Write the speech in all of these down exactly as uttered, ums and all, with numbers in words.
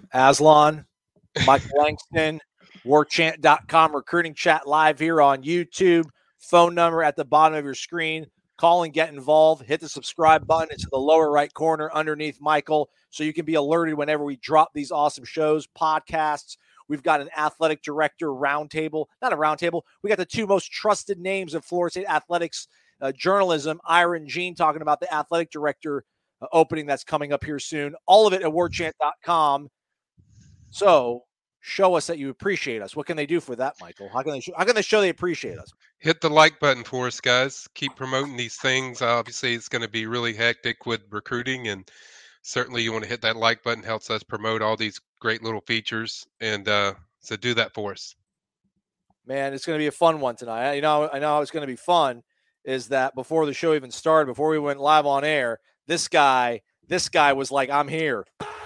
Aslan, Michael Langston, war chant dot com recruiting chat live here on YouTube. Phone number at the bottom of your screen. Call and get involved. Hit the subscribe button. It's in the lower right corner underneath Michael, so you can be alerted whenever we drop these awesome shows, podcasts. We've got an athletic director roundtable. Not a roundtable. We got the two most trusted names of Florida State athletics uh, journalism, Ira and Gene, talking about the athletic director uh, opening that's coming up here soon. All of it at war chant dot com. So show us that you appreciate us. What can they do for that, Michael? How can they show, how can they show they appreciate us? Hit the like button for us, guys. Keep promoting these things. Obviously, it's going to be really hectic with recruiting, and certainly you want to hit that like button. Helps us promote all these great little features, and uh, so do that for us. Man, it's going to be a fun one tonight. You know, I know how it's going to be fun is that before the show even started, before we went live on air, this guy, this guy was like, "I'm here."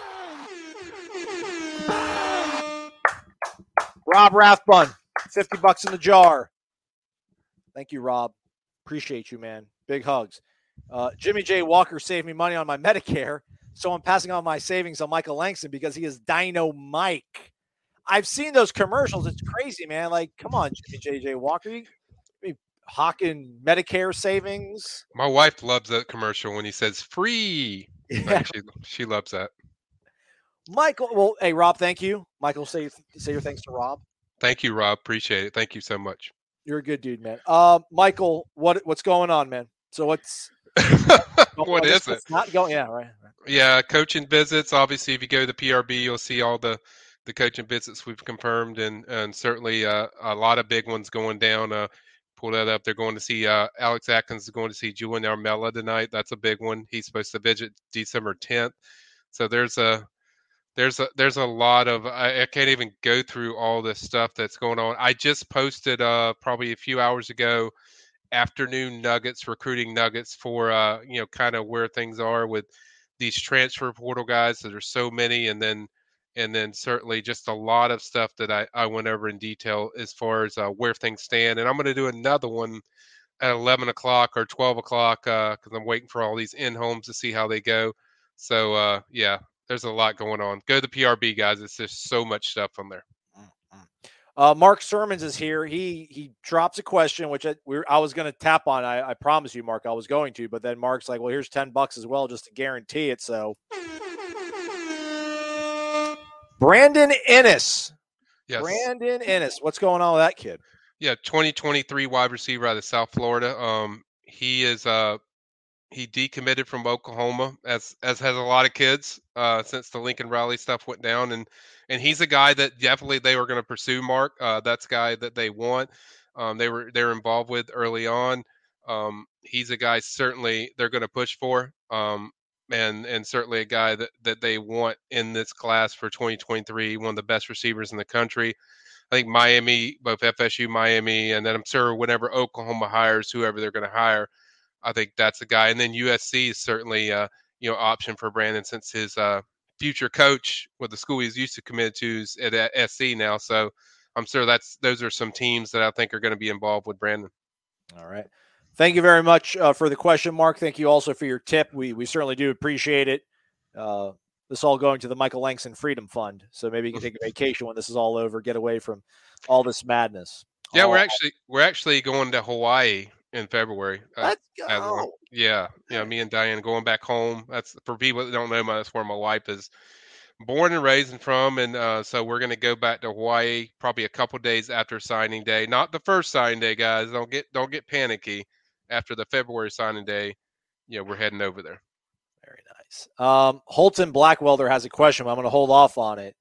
Rob Rathbun, fifty bucks in the jar. Thank you, Rob. Appreciate you, man. Big hugs. Uh, Jimmy J. Walker saved me money on my Medicare, so I'm passing on my savings on Michael Langston because he is Dino Mike. I've seen those commercials. It's crazy, man. Like, come on, Jimmy J. J. Walker. You be hawking Medicare savings. My wife loves that commercial when he says free. Yeah. Like she, she loves that. Michael, well, hey, Rob, thank you. Michael, say, say your thanks to Rob. Thank you, Rob. Appreciate it. Thank you so much. You're a good dude, man. Uh, Michael, what what's going on, man? So what's what is it? Not going. Yeah, right, right. Yeah, coaching visits. Obviously, if you go to the P R B, you'll see all the, the coaching visits we've confirmed, and and certainly uh, a lot of big ones going down. Uh, pull that up. They're going to see uh, Alex Atkins is going to see Julian Armella tonight. That's a big one. He's supposed to visit December tenth. So there's a there's a there's a lot of I, I can't even go through all this stuff that's going on. I just posted uh, probably a few hours ago afternoon nuggets, recruiting nuggets for uh, you know kind of where things are with these transfer portal guys. So there's so many, and then and then certainly just a lot of stuff that I, I went over in detail as far as uh, where things stand. And I'm going to do another one at eleven o'clock or twelve o'clock because uh, I'm waiting for all these in-homes to see how they go. So uh, yeah, there's a lot going on. Go to the P R B, guys. It's just so much stuff on there. Uh, Mark Sermons is here. He he drops a question, which I, we I was going to tap on. I, I promise you, Mark, I was going to. But then Mark's like, well, here's ten bucks as well just to guarantee it. So Brandon Ennis. Yes. Brandon Ennis. What's going on with that kid? Yeah, twenty twenty-three wide receiver out of South Florida. Um, he is uh, he decommitted from Oklahoma, as as has a lot of kids uh, since the Lincoln Riley stuff went down, and and he's a guy that definitely they were going to pursue. Mark, uh, that's a guy that they want. Um, they were they were involved with early on. Um, he's a guy certainly they're going to push for, um, and and certainly a guy that that they want in this class for twenty twenty-three. One of the best receivers in the country. I think Miami, both F S U, Miami, and then I'm sure whenever Oklahoma hires whoever they're going to hire, I think that's a guy. And then U S C is certainly uh, you know option for Brandon since his uh, future coach with the school he's used to commit to is at S C now. So I'm sure that's those are some teams that I think are going to be involved with Brandon. All right. Thank you very much uh, for the question, Mark. Thank you also for your tip. We we certainly do appreciate it. Uh, This all going to the Michael Langston Freedom Fund. So maybe you can take a vacation when this is all over, get away from all this madness. Yeah, all we're actually we're actually going to Hawaii in February. Uh, Let's go. Yeah, yeah, me and Diane going back home. That's for people that don't know, that's where my wife is born and raised and from, and uh, so we're going to go back to Hawaii probably a couple days after signing day. Not the first signing day, guys. Don't get don't get panicky. After the February signing day, yeah, we're heading over there. Very nice. Um, Holton Blackwelder has a question, but I'm going to hold off on it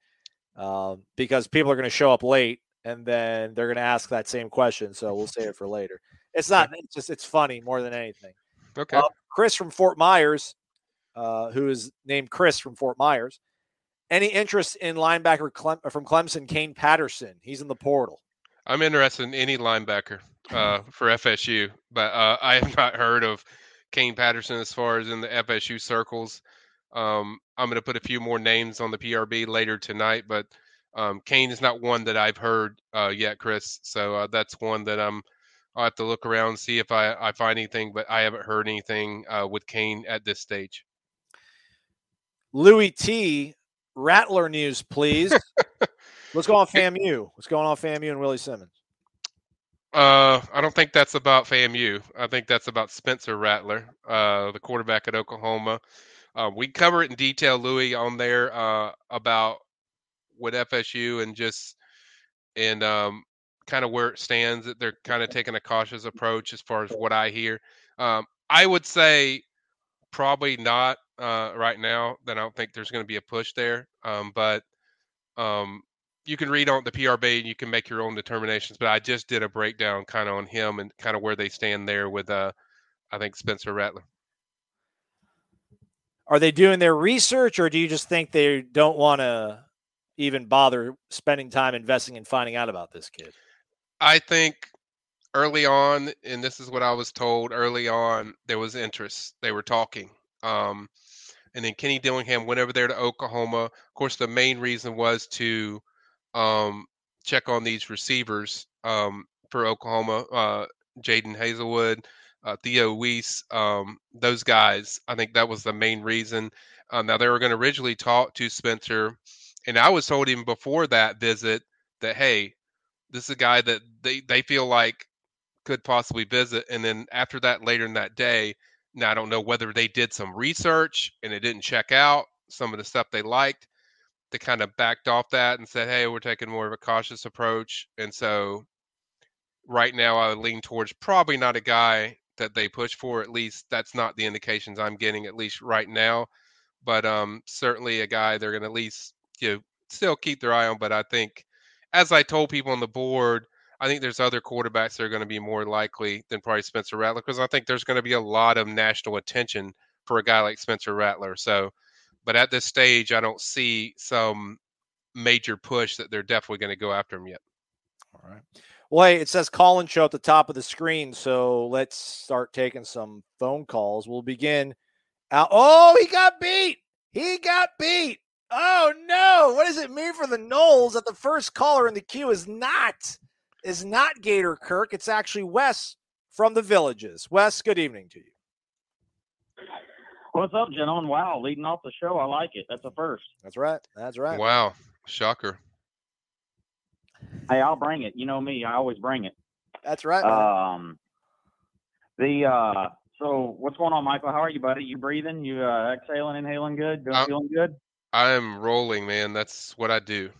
um, because people are going to show up late and then they're going to ask that same question. So we'll save it for later. It's not, it's just, it's funny more than anything. Okay. Uh, Chris from Fort Myers, uh, who is named Chris from Fort Myers. Any interest in linebacker Clem- from Clemson, Kane Patterson? He's in the portal. I'm interested in any linebacker uh, for F S U, but uh, I have not heard of Kane Patterson as far as in the F S U circles. Um, I'm going to put a few more names on the P R B later tonight, but um, Kane is not one that I've heard uh, yet, Chris. So uh, that's one that I'm. I'll have to look around and see if I, I find anything, but I haven't heard anything uh, with Kane at this stage. Louis T. Rattler news, please. Let's go on FAMU. What's going on FAMU and Willie Simmons? Uh, I don't think that's about FAMU. I think that's about Spencer Rattler, uh, the quarterback at Oklahoma. Uh, we cover it in detail, Louis, on there uh, about with F S U and just and um, kind of where it stands. That they're kind of taking a cautious approach as far as what I hear. Um, I would say probably not uh, right now. Then I don't think there's going to be a push there. Um, but um, you can read on the P R B and you can make your own determinations. But I just did a breakdown kind of on him and kind of where they stand there with, uh, I think, Spencer Rattler. Are they doing their research, or do you just think they don't want to even bother spending time investing in finding out about this kid? I think early on, and this is what I was told early on, there was interest. They were talking. Um, and then Kenny Dillingham went over there to Oklahoma. Of course, the main reason was to um, check on these receivers um, for Oklahoma, uh, Jaden Hazelwood, uh, Theo Weiss, um, those guys. I think that was the main reason. Uh, now, they were going to originally talk to Spencer, and I was told even before that visit that, hey, this is a guy that they, they feel like could possibly visit. And then after that, later in that day, now I don't know whether they did some research and it didn't check out some of the stuff they liked. They kind of backed off that and said, hey, we're taking more of a cautious approach. And so right now I would lean towards probably not a guy that they push for. At least that's not the indications I'm getting, at least right now. But um, certainly a guy they're going to at least you know, still keep their eye on. But I think, as I told people on the board, I think there's other quarterbacks that are going to be more likely than probably Spencer Rattler, because I think there's going to be a lot of national attention for a guy like Spencer Rattler. So, but at this stage, I don't see some major push that they're definitely going to go after him yet. All right. Well, hey, it says call and show at the top of the screen, so let's start taking some phone calls. We'll begin out. Oh, he got beat. He got beat. Oh, no. What does it mean for the Noles that the first caller in the queue is not is not Gator Kirk? It's actually Wes from the Villages. Wes, good evening to you. What's up, gentlemen? Wow, leading off the show. I like it. That's a first. That's right. That's right. Wow. Shocker. Hey, I'll bring it. You know me. I always bring it. That's right. Man. Um, the uh, so what's going on, Michael? How are you, buddy? You breathing? You uh, exhaling, inhaling good? Doing, I'm, feeling good? I'm rolling, man. That's what I do.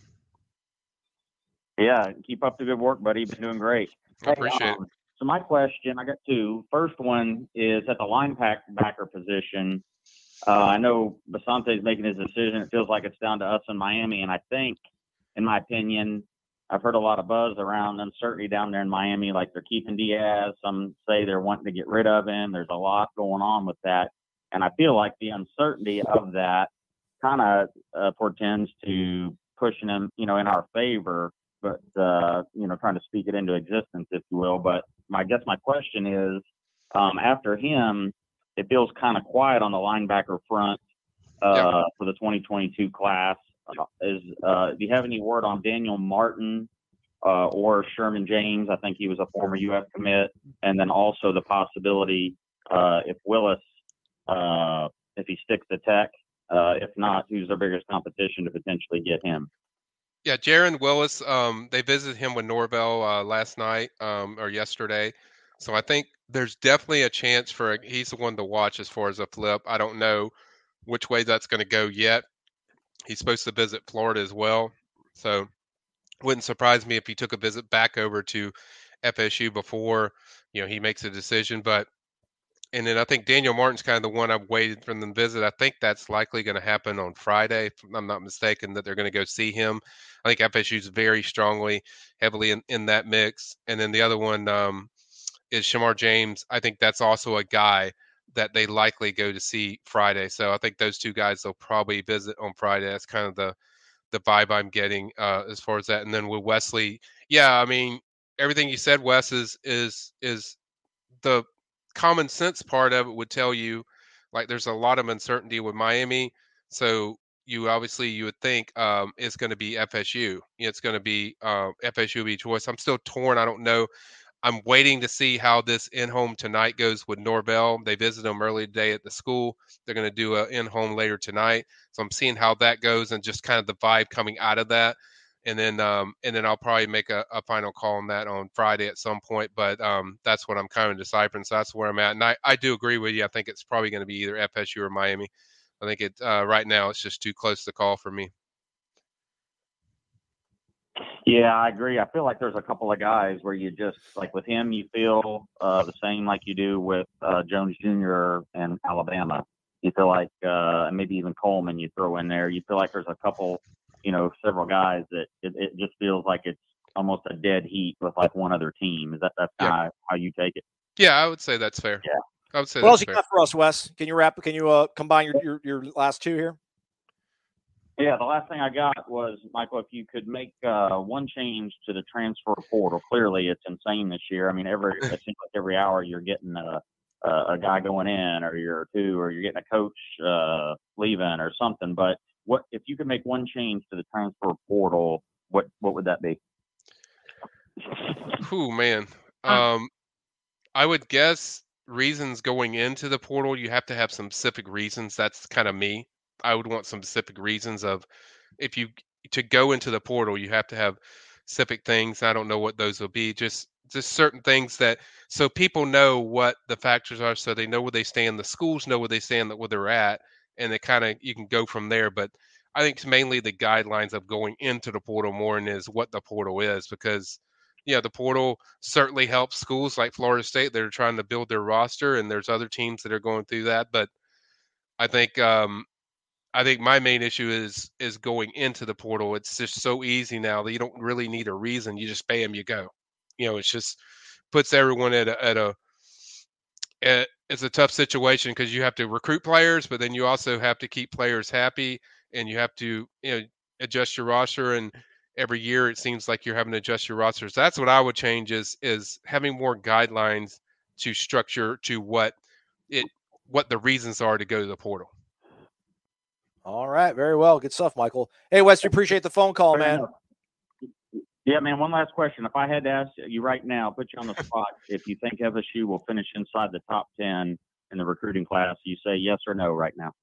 Yeah, keep up the good work, buddy. You've been doing great. I appreciate hey, um, it. So my question, I got two. First one is at the linebacker position. Uh, I know Basante's making his decision. It feels like it's down to us in Miami, and I think, in my opinion, I've heard a lot of buzz around uncertainty down there in Miami, like they're keeping Diaz. Some say they're wanting to get rid of him. There's a lot going on with that, and I feel like the uncertainty of that kind of uh, portends to pushing him, you know, in our favor, but, uh, you know, trying to speak it into existence, if you will. But my, I guess my question is, um, after him, it feels kind of quiet on the linebacker front uh, yep. for the twenty twenty-two class. Uh, is uh, do you have any word on Daniel Martin uh, or Sherman James? I think he was a former U S commit. And then also the possibility uh, if Willis, uh, if he sticks to Tech, uh, if not, who's their biggest competition to potentially get him? Yeah, Jaron Willis, um, they visited him with Norvell uh, last night um, or yesterday. So I think there's definitely a chance for a, he's the one to watch as far as a flip. I don't know which way that's going to go yet. He's supposed to visit Florida as well. So it wouldn't surprise me if he took a visit back over to F S U before, you know, he makes a decision. But and then I think Daniel Martin's kind of the one I've waited for them to visit. I think that's likely going to happen on Friday, if I'm not mistaken, that they're going to go see him. I think F S U's very strongly, heavily in, in that mix. And then the other one um, is Shamar James. I think that's also a guy that they likely go to see Friday. So I think those two guys they'll probably visit on Friday. That's kind of the the vibe I'm getting uh, as far as that. And then with Wesley, yeah, I mean, everything you said, Wes, is is is the common sense part of it would tell you like there's a lot of uncertainty with Miami. So you obviously you would think um, it's going to be F S U. It's going to be uh, F S U will be choice. I'm still torn. I don't know. I'm waiting to see how this in-home tonight goes with Norvell. They visited them early today at the school. They're going to do an in-home later tonight. So I'm seeing how that goes and just kind of the vibe coming out of that. And then um, and then I'll probably make a, a final call on that on Friday at some point. But um, that's what I'm kind of deciphering. So that's where I'm at. And I, I do agree with you. I think it's probably going to be either F S U or Miami. I think it uh, right now it's just too close to call for me. Yeah, I agree. I feel like there's a couple of guys where you just, like with him, you feel uh, the same like you do with uh, Jones Junior and Alabama. You feel like, uh, maybe even Coleman you throw in there. You feel like there's a couple, you know, several guys that it, it just feels like it's almost a dead heat with like one other team. Is that that's Yeah. kind of how you take it? Yeah, I would say that's fair. Yeah. I would say What else that's you fair. got for us, Wes? Can you wrap? Can you uh, combine your, your your last two here? Yeah, the last thing I got was, Michael, if you could make uh, one change to the transfer portal. Clearly, it's insane this year. I mean, every it seems like every hour you're getting a, a, a guy going in, or you're two, or you're getting a coach uh, leaving, or something. But what if you could make one change to the transfer portal? What what would that be? Ooh, man. Um, I would guess reasons going into the portal, you have to have some specific reasons. That's kind of me. I would want some specific reasons of if you to go into the portal, you have to have specific things. I don't know what those will be. Just just certain things that so people know what the factors are, so they know where they stand. The schools know where they stand, where they're at, and they kind of you can go from there. But I think it's mainly the guidelines of going into the portal more than is what the portal is, because yeah, the portal certainly helps schools like Florida State that are trying to build their roster, and there's other teams that are going through that. But I think um, I think my main issue is is going into the portal. It's just so easy now that you don't really need a reason. You just pay them, you go. You know, it's just puts everyone at a at a at, it's a tough situation because you have to recruit players, but then you also have to keep players happy, and you have to you know adjust your roster. And every year it seems like you're having to adjust your rosters. That's what I would change is is having more guidelines to structure to what it what the reasons are to go to the portal. All right, very well, good stuff, Michael. Hey, Wes, we appreciate the phone call, Fair man. enough. Yeah, man, one last question. If I had to ask you right now, put you on the spot, if you think F S U will finish inside the top ten in the recruiting class, you say yes or no right now?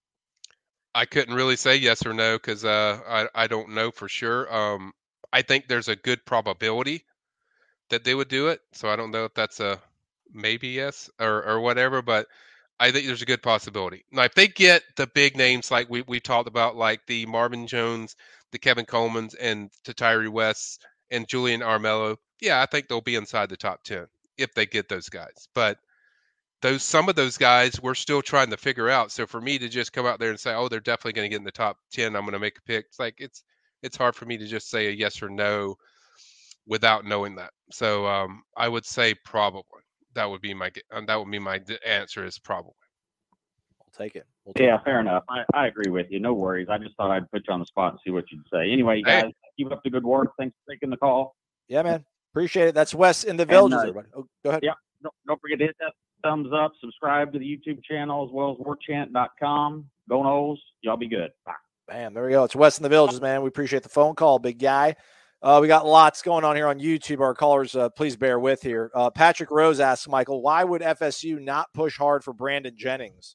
I couldn't really say yes or no because uh, I, I don't know for sure. Um, I think there's a good probability that they would do it. So I don't know if that's a maybe yes or, or whatever, but I think there's a good possibility. Now, if they get the big names like we, we talked about, like the Marvin Jones, the Kevin Colemans, and the Tyree West and Julian Armello, yeah, I think they'll be inside the top ten if they get those guys. But those some of those guys we're still trying to figure out. So for me to just come out there and say, oh, they're definitely going to get in the top ten, I'm going to make a pick. It's like it's it's hard for me to just say a yes or no without knowing that. So um, I would say probably. That would be my that would be my answer is probably. We'll take it. We'll take Yeah, it. fair enough. I, I agree with you. No worries. I just thought I'd put you on the spot and see what you'd say. Anyway, you guys, Hey. keep up the good work. Thanks for taking the call. Yeah, man. Appreciate it. That's Wes in the Villages, uh, everybody. Oh, go ahead. Yeah, don't, don't forget to hit that thumbs up, subscribe to the YouTube channel as well as war chant dot com. Go Noles. Y'all be good. Bye. Bam, there we go. It's Wes in the Villages, man. We appreciate the phone call, big guy. Uh, we got lots going on here on YouTube. Our callers, uh, please bear with here. Uh, Patrick Rose asks, Michael, why would F S U not push hard for Brandon Jennings?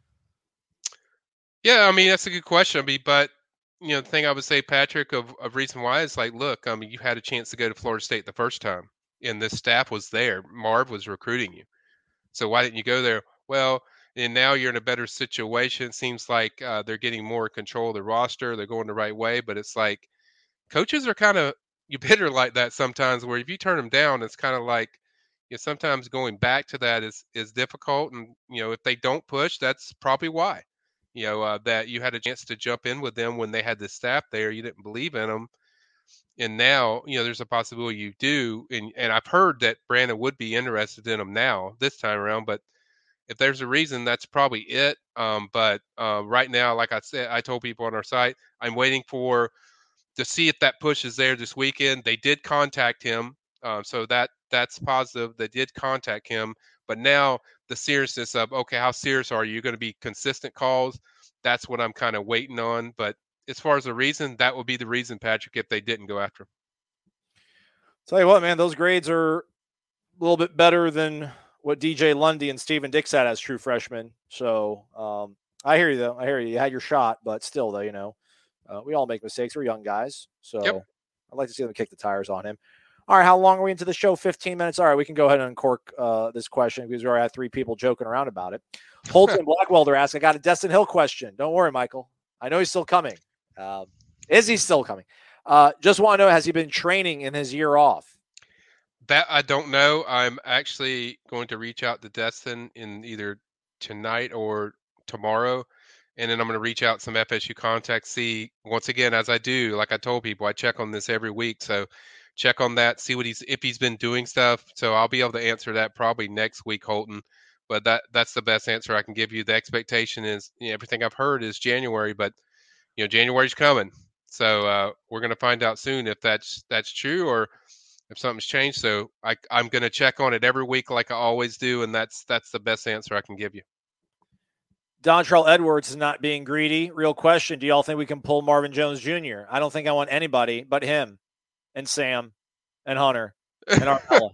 Yeah, I mean, that's a good question. I mean, but, you know, the thing I would say, Patrick, of, of reason why is like, look, I mean, you had a chance to go to Florida State the first time, and this staff was there. Marv was recruiting you. So why didn't you go there? Well, and now you're in a better situation. It seems like uh, they're getting more control of the roster. They're going the right way, but it's like coaches are kind of you bitter like that sometimes. Where if you turn them down, it's kind of like you know, sometimes going back to that is is difficult. And you know, if they don't push, that's probably why. You know uh, that you had a chance to jump in with them when they had the staff there. You didn't believe in them, and now you know there's a possibility you do. And and I've heard that Brandon would be interested in them now this time around, but if there's a reason, that's probably it. Um, but uh, right now, like I said, I told people on our site, I'm waiting for to see if that push is there this weekend. They did contact him, uh, so that that's positive. They did contact him, but now the seriousness of okay, how serious are you? You're going to be consistent calls. That's what I'm kind of waiting on. But as far as the reason, that would be the reason, Patrick, if they didn't go after him. Tell you what, man, those grades are little bit better than what D J Lundy and Steven Dix had as true freshmen. So um, I hear you, though. I hear you. You had your shot, but still, though, you know, uh, we all make mistakes. We're young guys. So Yep. I'd like to see them kick the tires on him. All right, how long are we into the show? fifteen minutes. All right, we can go ahead and uncork uh, this question because we already had three people joking around about it. Holton Blackwelder asks, I got a Destin Hill question. Don't worry, Michael. I know he's still coming. Um, is he still coming? Uh, just want to know, has he been training in his year off? That I don't know. I'm actually going to reach out to Destin in either tonight or tomorrow. And then I'm going to reach out some F S U contacts, see, once again, as I do, like I told people, I check on this every week. So check on that, see what he's, if he's been doing stuff. So I'll be able to answer that probably next week, Holton. But that that's the best answer I can give you. The expectation is, you know, everything I've heard is January, but, you know, January's coming. So uh, we're going to find out soon if that's that's true or if something's changed. So I, I'm going to check on it every week like I always do, and that's that's the best answer I can give you. Dontrell Edwards is not being greedy. Real question, do y'all think we can pull Marvin Jones Junior? I don't think I want anybody but him and Sam and Hunter and Armella.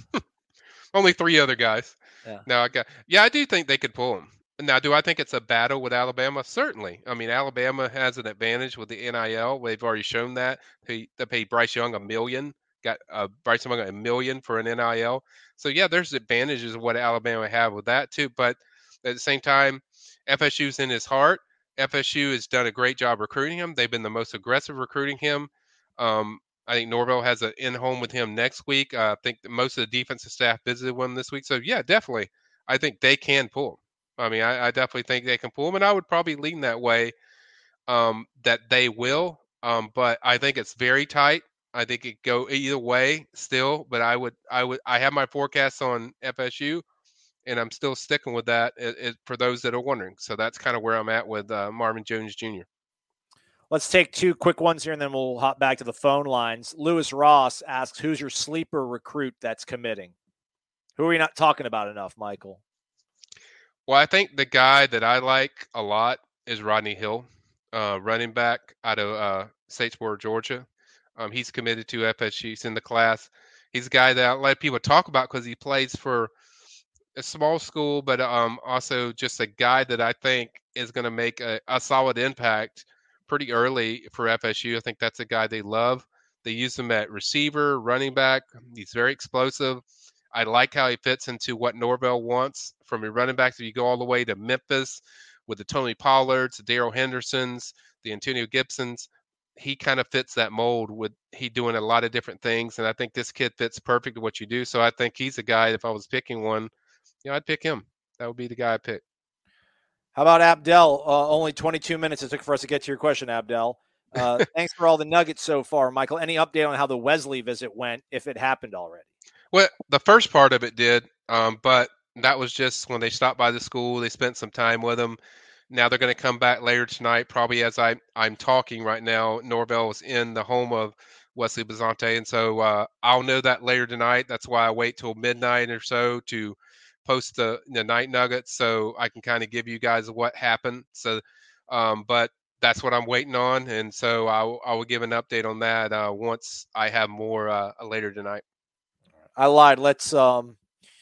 Only three other guys. Yeah. Now I got, yeah, I do think they could pull him. Now, do I think it's a battle with Alabama? Certainly. I mean, Alabama has an advantage with the N I L. They've already shown that. They, they paid Bryce Young a million. Got uh, Bryce Young a million for an N I L. So yeah, there's advantages of what Alabama have with that too. But at the same time, F S U's in his heart. F S U has done a great job recruiting him. They've been the most aggressive recruiting him. Um, I think Norvell has an in-home with him next week. Uh, I think most of the defensive staff visited with him this week. So yeah, definitely, I think they can pull him. I mean, I, I definitely think they can pull him, and I would probably lean that way um, that they will. Um, but I think it's very tight. I think it go either way still. But I would, I would, I have my forecasts on F S U, and I'm still sticking with that it, it, for those that are wondering. So that's kind of where I'm at with uh, Marvin Jones Junior Let's take two quick ones here, and then we'll hop back to the phone lines. Lewis Ross asks, who's your sleeper recruit that's committing? Who are we not talking about enough, Michael? Well, I think the guy that I like a lot is Rodney Hill, uh, running back out of uh, Statesboro, Georgia. Um, he's committed to F S U. He's in the class. He's a guy that I let people talk about because he plays for a small school, but um, also just a guy that I think is going to make a, a solid impact pretty early for F S U. I think that's a guy they love. They use him at receiver, running back. He's very explosive. I like how he fits into what Norvell wants from a running back. If you go all the way to Memphis with the Tony Pollards, the Darrell Hendersons, the Antonio Gibsons, he kind of fits that mold with he doing a lot of different things. And I think this kid fits perfect to what you do. So I think he's a guy, if I was picking one, you know, I'd pick him. That would be the guy I'd pick. How about Abdel? Uh, only twenty-two minutes it took for us to get to your question, Abdel. Uh, thanks for all the nuggets so far, Michael. Any update on how the Wesley visit went, if it happened already? Well, the first part of it did, um, but that was just when they stopped by the school. They spent some time with them. Now they're going to come back later tonight, probably as I, I'm talking right now. Norvell is in the home of Wesley Bazante, and so uh, I'll know that later tonight. That's why I wait till midnight or so to post the, the night nuggets so I can kind of give you guys what happened. So, um, but that's what I'm waiting on, and so I, I will give an update on that uh, once I have more uh, later tonight. I lied. Let's, um,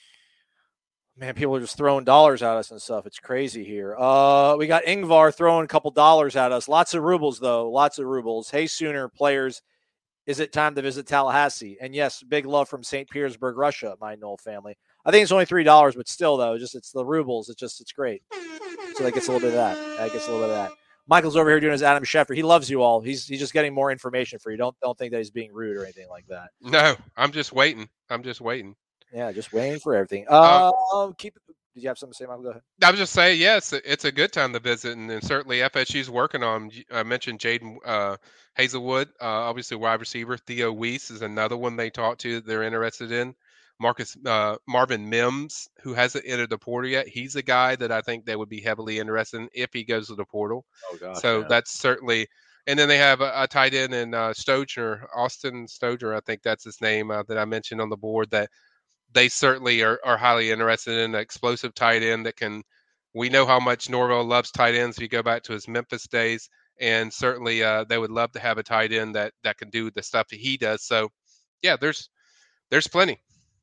man, people are just throwing dollars at us and stuff. It's crazy here. Uh, we got Ingvar throwing a couple dollars at us. Lots of rubles, though. Lots of rubles. Hey, Sooner players, is it time to visit Tallahassee? And yes, big love from Saint Petersburg, Russia, my Knoll family. I think it's only three dollars, but still, though, just it's the rubles. It's just, it's great. So that gets a little bit of that. That gets a little bit of that. Michael's over here doing his Adam Schefter. He loves you all. He's he's just getting more information for you. Don't don't think that he's being rude or anything like that. No, I'm just waiting. I'm just waiting. Yeah, just waiting for everything. Uh, um, keep. Did you have something to say, Michael? Go ahead. I was just saying, yes, it's a good time to visit, and, and certainly F S U's working on. I mentioned Jaden uh, Hazelwood, uh, obviously wide receiver. Theo Weiss is another one they talked to. They're interested in. Marcus uh, Marvin Mims, who hasn't entered the portal yet, he's a guy that I think they would be heavily interested in if he goes to the portal. Oh gosh, so yeah. That's certainly. And then they have a, a tight end in uh, Stogner, Austin Stogner, I think that's his name uh, that I mentioned on the board. That they certainly are, are highly interested in an explosive tight end that can. We know how much Norvell loves tight ends. If you go back to his Memphis days, and certainly uh, they would love to have a tight end that that can do the stuff that he does. So, yeah, there's there's plenty.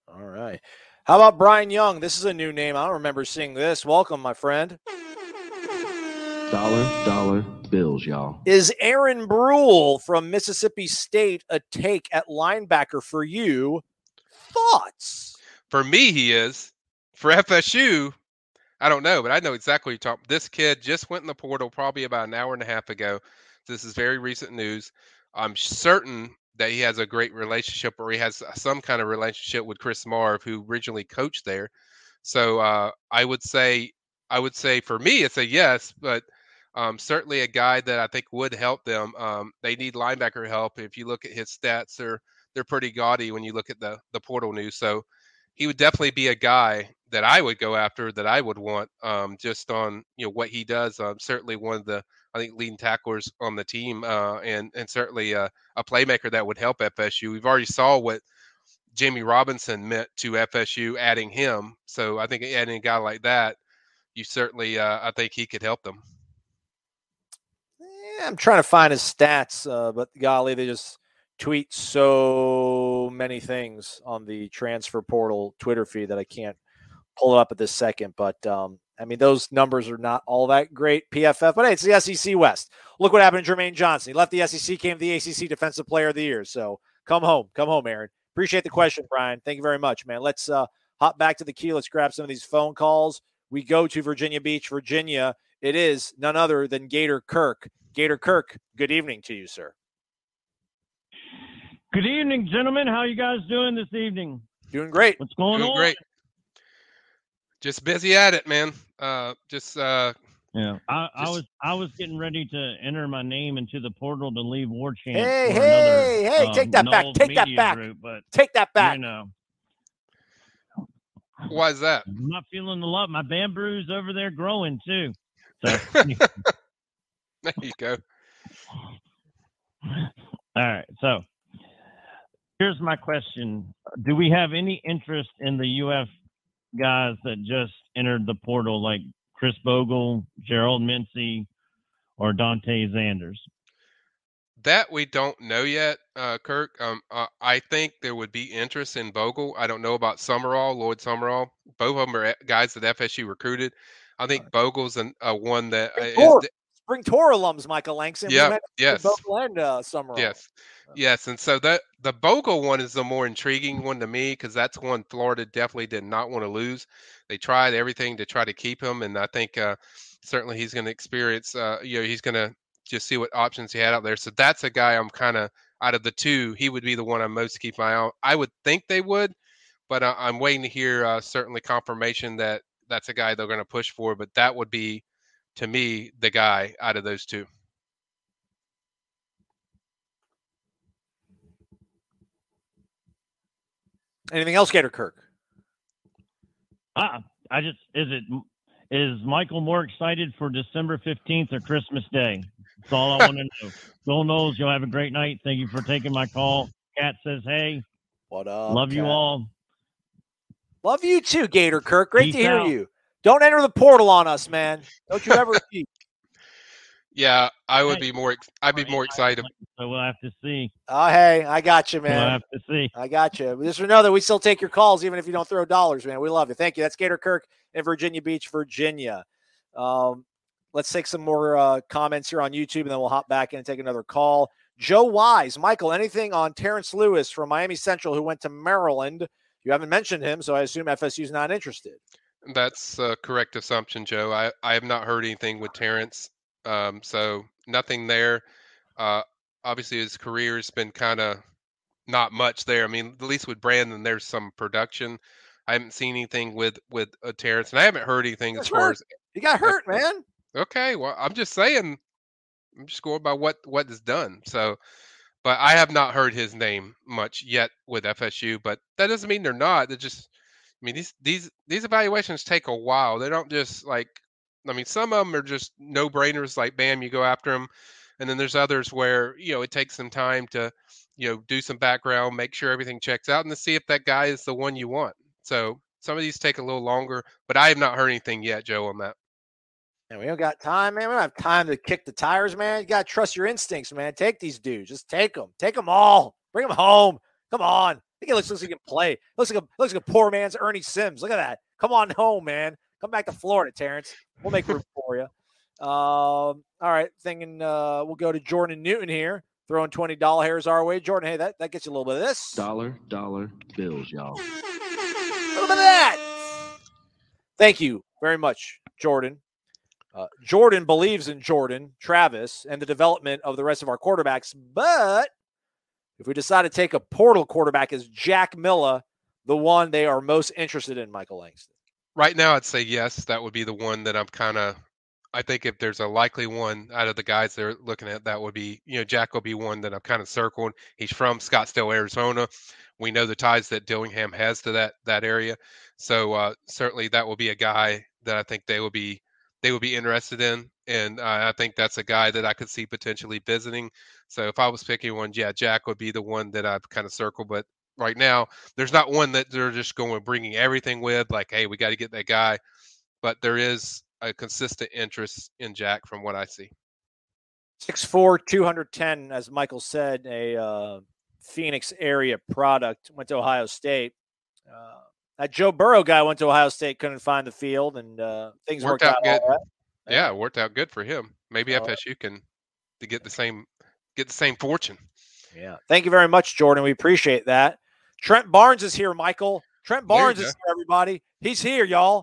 All right. How about Brian Young? This is a new name. I don't remember seeing this. Welcome, my friend. Dollar, dollar bills, y'all. Is Aaron Brule from Mississippi State a take at linebacker for you? Thoughts? For me, he is. For F S U, I don't know, but I know exactly what you're talking. This kid just went in the portal probably about an hour and a half ago. This is very recent news. I'm certain that he has a great relationship, or he has some kind of relationship with Chris Marv, who originally coached there. So uh, I would say, I would say for me, it's a yes, but um, certainly a guy that I think would help them. Um, they need linebacker help. If you look at his stats, they're they're pretty gaudy when you look at the the portal news. So he would definitely be a guy that I would go after, that I would want, um, just on you know what he does. Um, certainly one of the I think leading tacklers on the team, uh, and and certainly uh, a playmaker that would help F S U. We've already saw what Jamie Robinson meant to F S U, adding him. So I think adding a guy like that, you certainly uh, I think he could help them. Yeah, I'm trying to find his stats, uh, but golly, they just tweet so many things on the transfer portal Twitter feed that I can't pull it up at this second. But um, I mean, those numbers are not all that great. P F F, but hey, it's the S E C West. Look what happened to Jermaine Johnson. He left the S E C, came to the A C C Defensive Player of the Year. So come home, come home, Aaron. Appreciate the question, Brian. Thank you very much, man. Let's uh, hop back to the key. Let's grab some of these phone calls. We go to Virginia Beach, Virginia. It is none other than Gator Kirk. Gator Kirk, good evening to you, sir. Good evening, gentlemen. How are you guys doing this evening? Doing great. What's going Doing on? Great. Just busy at it, man. Uh, just uh, yeah. I, I just... was I was getting ready to enter my name into the portal to leave War Chant. Hey, for hey, another, hey! um, take that back. Knowles Take that media back. Group, but take that back. You know, why is that? I'm not feeling the love. My bamboo's over there growing too. So there you go. All right. So here's my question: do we have any interest in the U F guys that just entered the portal, like Chris Bogle, Gerald Mincy, or Dante Zanders? That we don't know yet, uh, Kirk. Um, uh, I think there would be interest in Bogle. I don't know about Summerall, Lloyd Summerall. Both of them are guys that F S U recruited. I think Bogle's an, uh, one that Spring is. Tour, Spring Tour alums, Michael Langston. Yeah. Yes. Bogle and uh, Summerall. Yes. Yes. And so that the Bogle one is the more intriguing one to me, because that's one Florida definitely did not want to lose. They tried everything to try to keep him, and I think uh, certainly he's going to experience. Uh, you know, he's going to just see what options he had out there. So that's a guy I'm kind of out of the two. He would be the one I'm most keep my eye on. I would think they would, but uh, I'm waiting to hear uh, certainly confirmation that that's a guy they're going to push for. But that would be, to me, the guy out of those two. Anything else, Gator Kirk? Uh, I just is it is Michael more excited for December fifteenth or Christmas Day? That's all I want to know. Go Knowles, you'll have a great night. Thank you for taking my call. Cat says, hey. What up? Love Kat? you all. Love you too, Gator Kirk. Great Peace to hear out. you. Don't enter the portal on us, man. Don't you ever cheat. Yeah, I would Hey. be more. I'd be more excited. So we'll have to see. Oh, hey, I got you, We'll man. have to see. I got you. Just know that we still take your calls, even if you don't throw dollars, man. We love you. Thank you. That's Gator Kirk in Virginia Beach, Virginia. Um, let's take some more uh, comments here on YouTube, and then we'll hop back in and take another call. Joe Wise, Michael, anything on Terrence Lewis from Miami Central who went to Maryland? You haven't mentioned him, so I assume F S U is not interested. That's a correct assumption, Joe. I, I have not heard anything with Terrence, um, so nothing there. Uh, obviously, his career has been kind of not much there. I mean, at least with Brandon, there's some production. I haven't seen anything with with uh, Terrence, and I haven't heard anything as far as. He got hurt, man. Okay, well, I'm just saying. I'm just going by what what is done. So, but I have not heard his name much yet with F S U. But that doesn't mean they're not. They're just. I mean, these these these evaluations take a while. They don't just like. I mean, some of them are just no brainers. Like, bam, you go after them, and then there's others where you know it takes some time to, you know, do some background, make sure everything checks out, and to see if that guy is the one you want. So some of these take a little longer, but I have not heard anything yet, Joe, on that. And we don't got time, man. We don't have time to kick the tires, man. You got to trust your instincts, man. Take these dudes. Just take them. Take them all. Bring them home. Come on. think it looks, looks like he can play. Looks like a looks like a poor man's Ernie Sims. Look at that. Come on home, man. Come back to Florida, Terrence. We'll make room for you. Um, all right, thinking uh, we'll go to Jordan Newton here, throwing twenty dollar hairs our way. Jordan, hey, that, that gets you a little bit of this. Dollar, dollar bills, y'all. A little bit of that. Thank you very much, Jordan. Uh, Jordan believes in Jordan, Travis, and the development of the rest of our quarterbacks. But if we decide to take a portal quarterback, is Jack Miller the one they are most interested in, Michael Langston? Right now, I'd say yes. That would be the one that I'm kind of I think if there's a likely one out of the guys they're looking at, that would be, you know, Jack will be one that I've kind of circled. He's from Scottsdale, Arizona. We know the ties that Dillingham has to that that area. So uh, certainly that will be a guy that I think they will be they will be interested in. And uh, I think that's a guy that I could see potentially visiting. So if I was picking one, yeah, Jack would be the one that I've kind of circled. But right now, there's not one that they're just going bringing everything with, like, hey, we got to get that guy. But there is a consistent interest in Jack from what I see. six four, two ten, as Michael said, a uh, Phoenix area product, went to Ohio State. Uh, that Joe Burrow guy went to Ohio State, couldn't find the field, and uh, things worked, worked out, out good. Right. Yeah, it worked out good for him. Maybe uh, F S U can to get the same get the same fortune. Yeah. Thank you very much, Jordan. We appreciate that. Trent Barnes is here, Michael. Trent Barnes is here, everybody. He's here, y'all.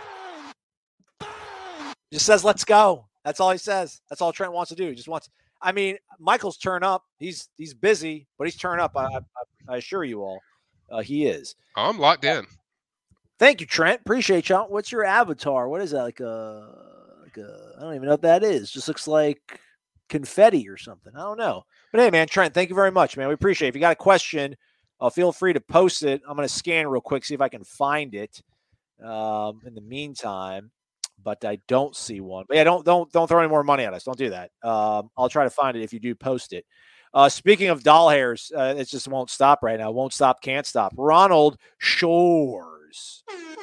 Just says, let's go. That's all he says. That's all Trent wants to do. He just wants, I mean, Michael's turn up. He's he's busy, but he's turn up. I, I, I assure you all, uh, he is. I'm locked in. Thank you, Trent. Appreciate y'all. What's your avatar? What is that? Like a, like a, I don't even know what that is. Just looks like confetti or something. I don't know. But hey, man, Trent, thank you very much, man. We appreciate it. If you got a question, uh, feel free to post it. I'm going to scan real quick, see if I can find it. Um, in the meantime, but I don't see one. But yeah, don't don't don't throw any more money at us. Don't do that. Um, I'll try to find it if you do post it. Uh, speaking of doll hairs, uh, it just won't stop right now. Won't stop, can't stop. Ronald Shores.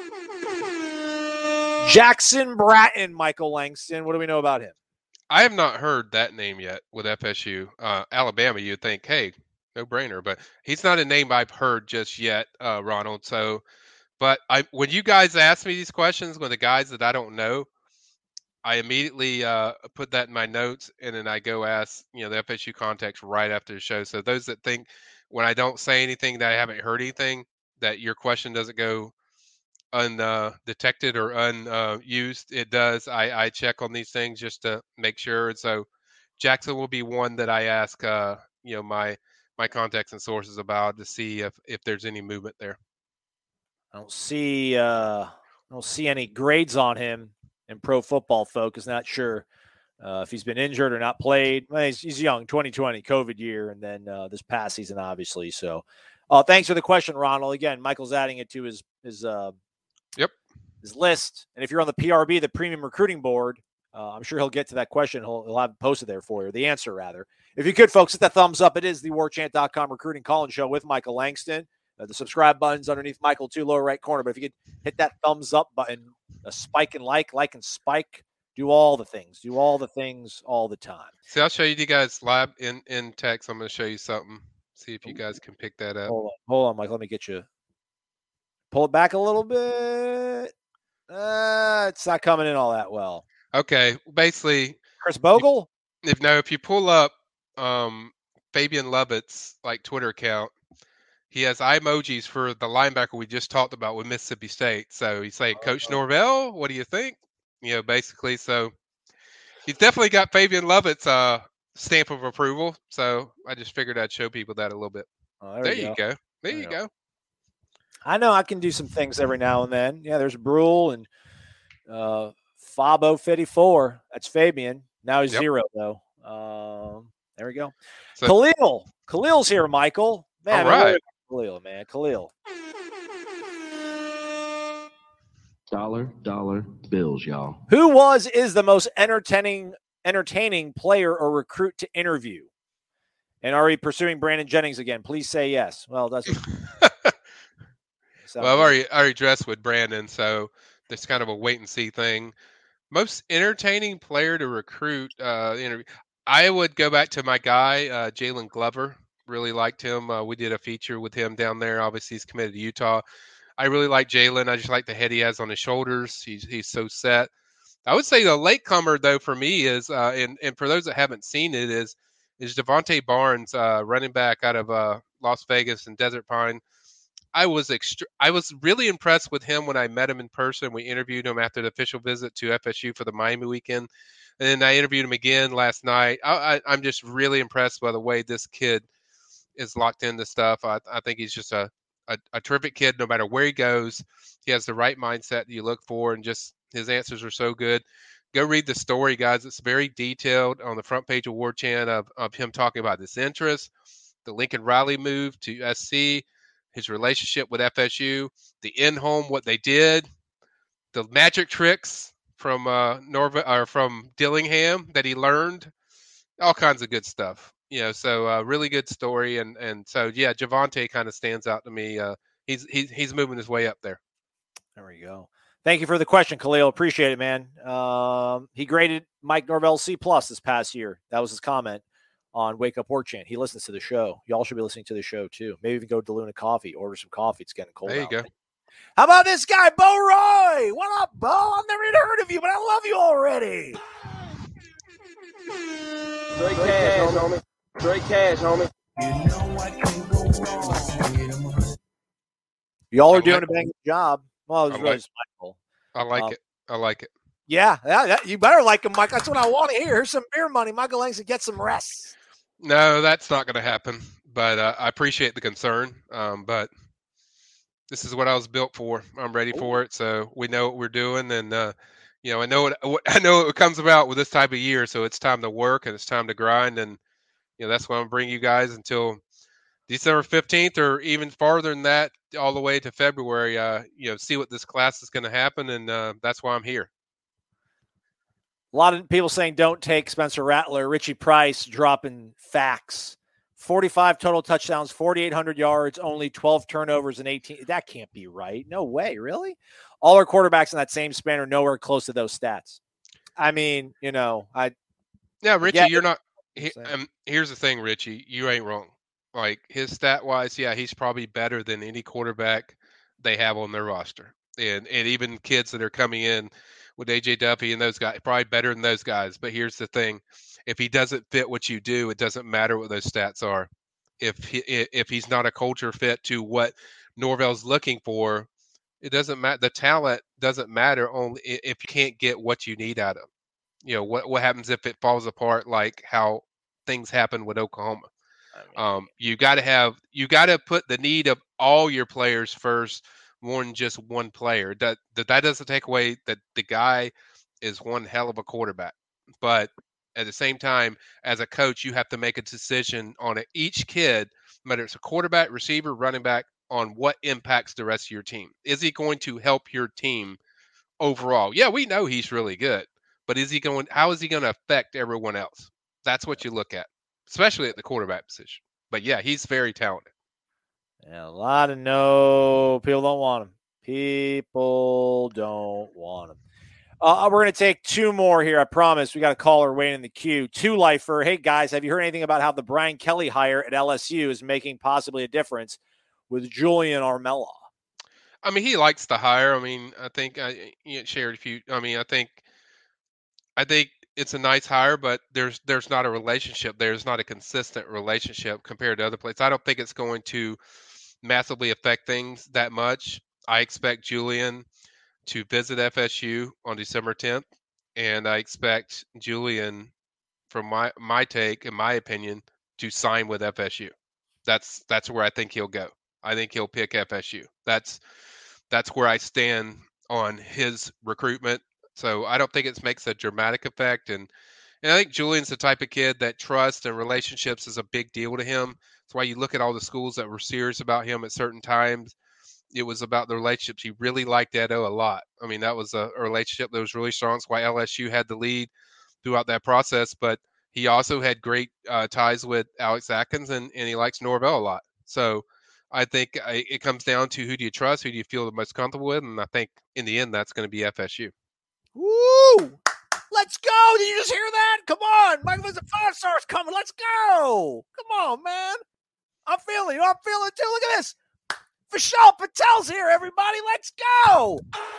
Jackson Bratton, Michael Langston. What do we know about him? I have not heard that name yet with F S U. Uh, Alabama, you'd think, hey, no brainer, but he's not a name I've heard just yet, uh, Ronald. So, but I, when you guys ask me these questions, when the guys that I don't know, I immediately uh, put that in my notes, and then I go ask, you know, the F S U contacts right after the show. So those that think when I don't say anything that I haven't heard anything, that your question doesn't go undetected or unused, it does. I, I check on these things just to make sure. And so Jackson will be one that I ask, uh, you know, my my contacts and sources about to see if, if there's any movement there. I don't see uh, I don't see any grades on him in Pro Football Focus. Not sure uh, if he's been injured or not played. Well, he's, he's young, twenty twenty COVID year, and then uh, this past season, obviously. So, uh, thanks for the question, Ronald. Again, Michael's adding it to his his uh, yep his list. And if you're on the P R B, the Premium Recruiting Board, uh, I'm sure he'll get to that question. He'll, he'll have it posted there for you, the answer rather. If you could, folks, hit that thumbs up. It is the war chant dot com recruiting call-in show with Michael Langston. Uh, the subscribe button's underneath Michael, too, lower right corner. But if you could hit that thumbs up button, a spike and like, like and spike, do all the things. Do all the things all the time. See, I'll show you guys live in, in text. I'm going to show you something. See if you guys can pick that up. Hold on, hold on, Mike. Let me get you. Pull it back a little bit. Uh, it's not coming in all that well. Okay, basically. Chris Bogle? If, if no, if you pull up um, Fabian Lovett's like Twitter account, he has emojis for the linebacker we just talked about with Mississippi State. So he's saying, Coach Norvell, what do you think? You know, basically. So he's definitely got Fabian Lovett's uh, stamp of approval. So I just figured I'd show people that a little bit. Oh, there there you you go. go. There, there you go. go. I know I can do some things every now and then. Yeah, there's Brule and uh, Fabo fifty-four. That's Fabian. Now he's yep. zero, though. Um, there we go. So, Khalil. Khalil's here, Michael. Man, all right. Khalil, man. Khalil. Dollar, dollar bills, y'all. Who was, is the most entertaining, entertaining player or recruit to interview? And are we pursuing Brandon Jennings again? Please say yes. Well, it doesn't. Well, I've already, already dressed with Brandon, so that's kind of a wait and see thing. Most entertaining player to recruit uh, interview. I would go back to my guy, uh, Jalen Glover. Really liked him. Uh, we did a feature with him down there. Obviously, he's committed to Utah. I really like Jalen. I just like the head he has on his shoulders. He's he's so set. I would say the latecomer though for me is, uh, and and for those that haven't seen it, is is Devontae Barnes, uh, running back out of uh, Las Vegas and Desert Pine. I was extra- I was really impressed with him when I met him in person. We interviewed him after the official visit to F S U for the Miami weekend, and then I interviewed him again last night. I, I, I'm just really impressed by the way this kid is locked into stuff. I, I think he's just a, a, a terrific kid. No matter where he goes, he has the right mindset that you look for, and just his answers are so good. Go read the story, guys. It's very detailed on the front page of War Chant of, of him talking about his interest, the Lincoln Riley move to S C, his relationship with F S U, the in-home, what they did, the magic tricks from uh, Norva or from Dillingham that he learned, all kinds of good stuff. You know, so uh, really good story, and and so yeah, Javonte kind of stands out to me. Uh, he's he's he's moving his way up there. There we go. Thank you for the question, Khalil. Appreciate it, man. Um, he graded Mike Norvell C plus this past year. That was his comment on Wake Up War Chant. He listens to the show. Y'all should be listening to the show too. Maybe even go to Luna Coffee, order some coffee. It's getting cold. There you out. go. How about this guy, Bo Roy? What up, Bo? I've never even heard of you, but I love you already. Straight cash, homie. Straight cash, homie. You know I can go wrong with 'em. Y'all are I doing like- a bang job. Well, it was I really like- just Michael. I like Um, it. I like it. Yeah, yeah, yeah, you better like him, Mike. That's what I want to hear. Here's some beer money. Michael Langston, get some rest. No, that's not going to happen. But uh, I appreciate the concern. Um, but this is what I was built for. I'm ready for it. So we know what we're doing, and uh, you know, I know what, what I know what comes about with this type of year. So it's time to work and it's time to grind, and you know that's what I'm bringing you guys until December fifteenth, or even farther than that, all the way to February. Uh, you know, see what this class is going to happen, and uh, that's why I'm here. A lot of people saying don't take Spencer Rattler. Richie Price dropping facts. forty-five total touchdowns, forty-eight hundred yards, only twelve turnovers and eighteen. That can't be right. No way, really? All our quarterbacks in that same span are nowhere close to those stats. I mean, you know, I Yeah, Richie, Yeah, you're not. He, saying. um, here's the thing, Richie, you ain't wrong. Like his stat wise, yeah, he's probably better than any quarterback they have on their roster, and and even kids that are coming in with A J Duffy and those guys, probably better than those guys. But here's the thing: if he doesn't fit what you do, it doesn't matter what those stats are. If he, if he's not a culture fit to what Norvell's looking for, it doesn't matter. The talent doesn't matter only if you can't get what you need out of him. You know what what happens if it falls apart, like how things happen with Oklahoma. Um, you got to have you got to put the need of all your players first, more than just one player. That that, that doesn't take away that the guy is one hell of a quarterback, but at the same time, as a coach, you have to make a decision on it. Each kid, whether it's a quarterback, receiver, running back, on what impacts the rest of your team. Is he going to help your team overall? Yeah, we know he's really good, but is he going? How is he going to affect everyone else? That's what you look at, especially at the quarterback position. But yeah, he's very talented. Yeah, a lot of no people don't want him. People don't want him. Uh, we're going to take two more here. I promise. We got a caller waiting in the queue. Two lifer. Hey guys, have you heard anything about how the Brian Kelly hire at L S U is making possibly a difference with Julian Armella? I mean, he likes to hire. I mean, I think I you know, shared a few. I mean, I think, I think it's a nice hire, but there's there's not a relationship. There's not a consistent relationship compared to other places. I don't think it's going to massively affect things that much. I expect Julian to visit F S U on December tenth, and I expect Julian, from my my take, in my opinion, to sign with F S U. That's that's where I think he'll go. I think he'll pick F S U. That's that's where I stand on his recruitment. So I don't think it makes a dramatic effect, and and I think Julian's the type of kid that trust and relationships is a big deal to him. That's why you look at all the schools that were serious about him at certain times. It was about the relationships. He really liked Edo a lot. I mean, that was a, a relationship that was really strong. That's why L S U had the lead throughout that process. But he also had great uh, ties with Alex Atkins, and, and he likes Norvell a lot. So I think I, it comes down to who do you trust, who do you feel the most comfortable with, and I think in the end that's going to be F S U. Woo! Let's go! Did you just hear that? Come on, Michael, there's a five stars coming. Let's go! Come on, man. I'm feeling, you know, I'm feeling too. Look at this. Vishal Patel's here, everybody. Let's go.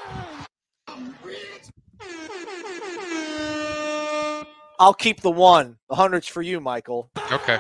I'll keep the one. The hundred's for you, Michael. Okay.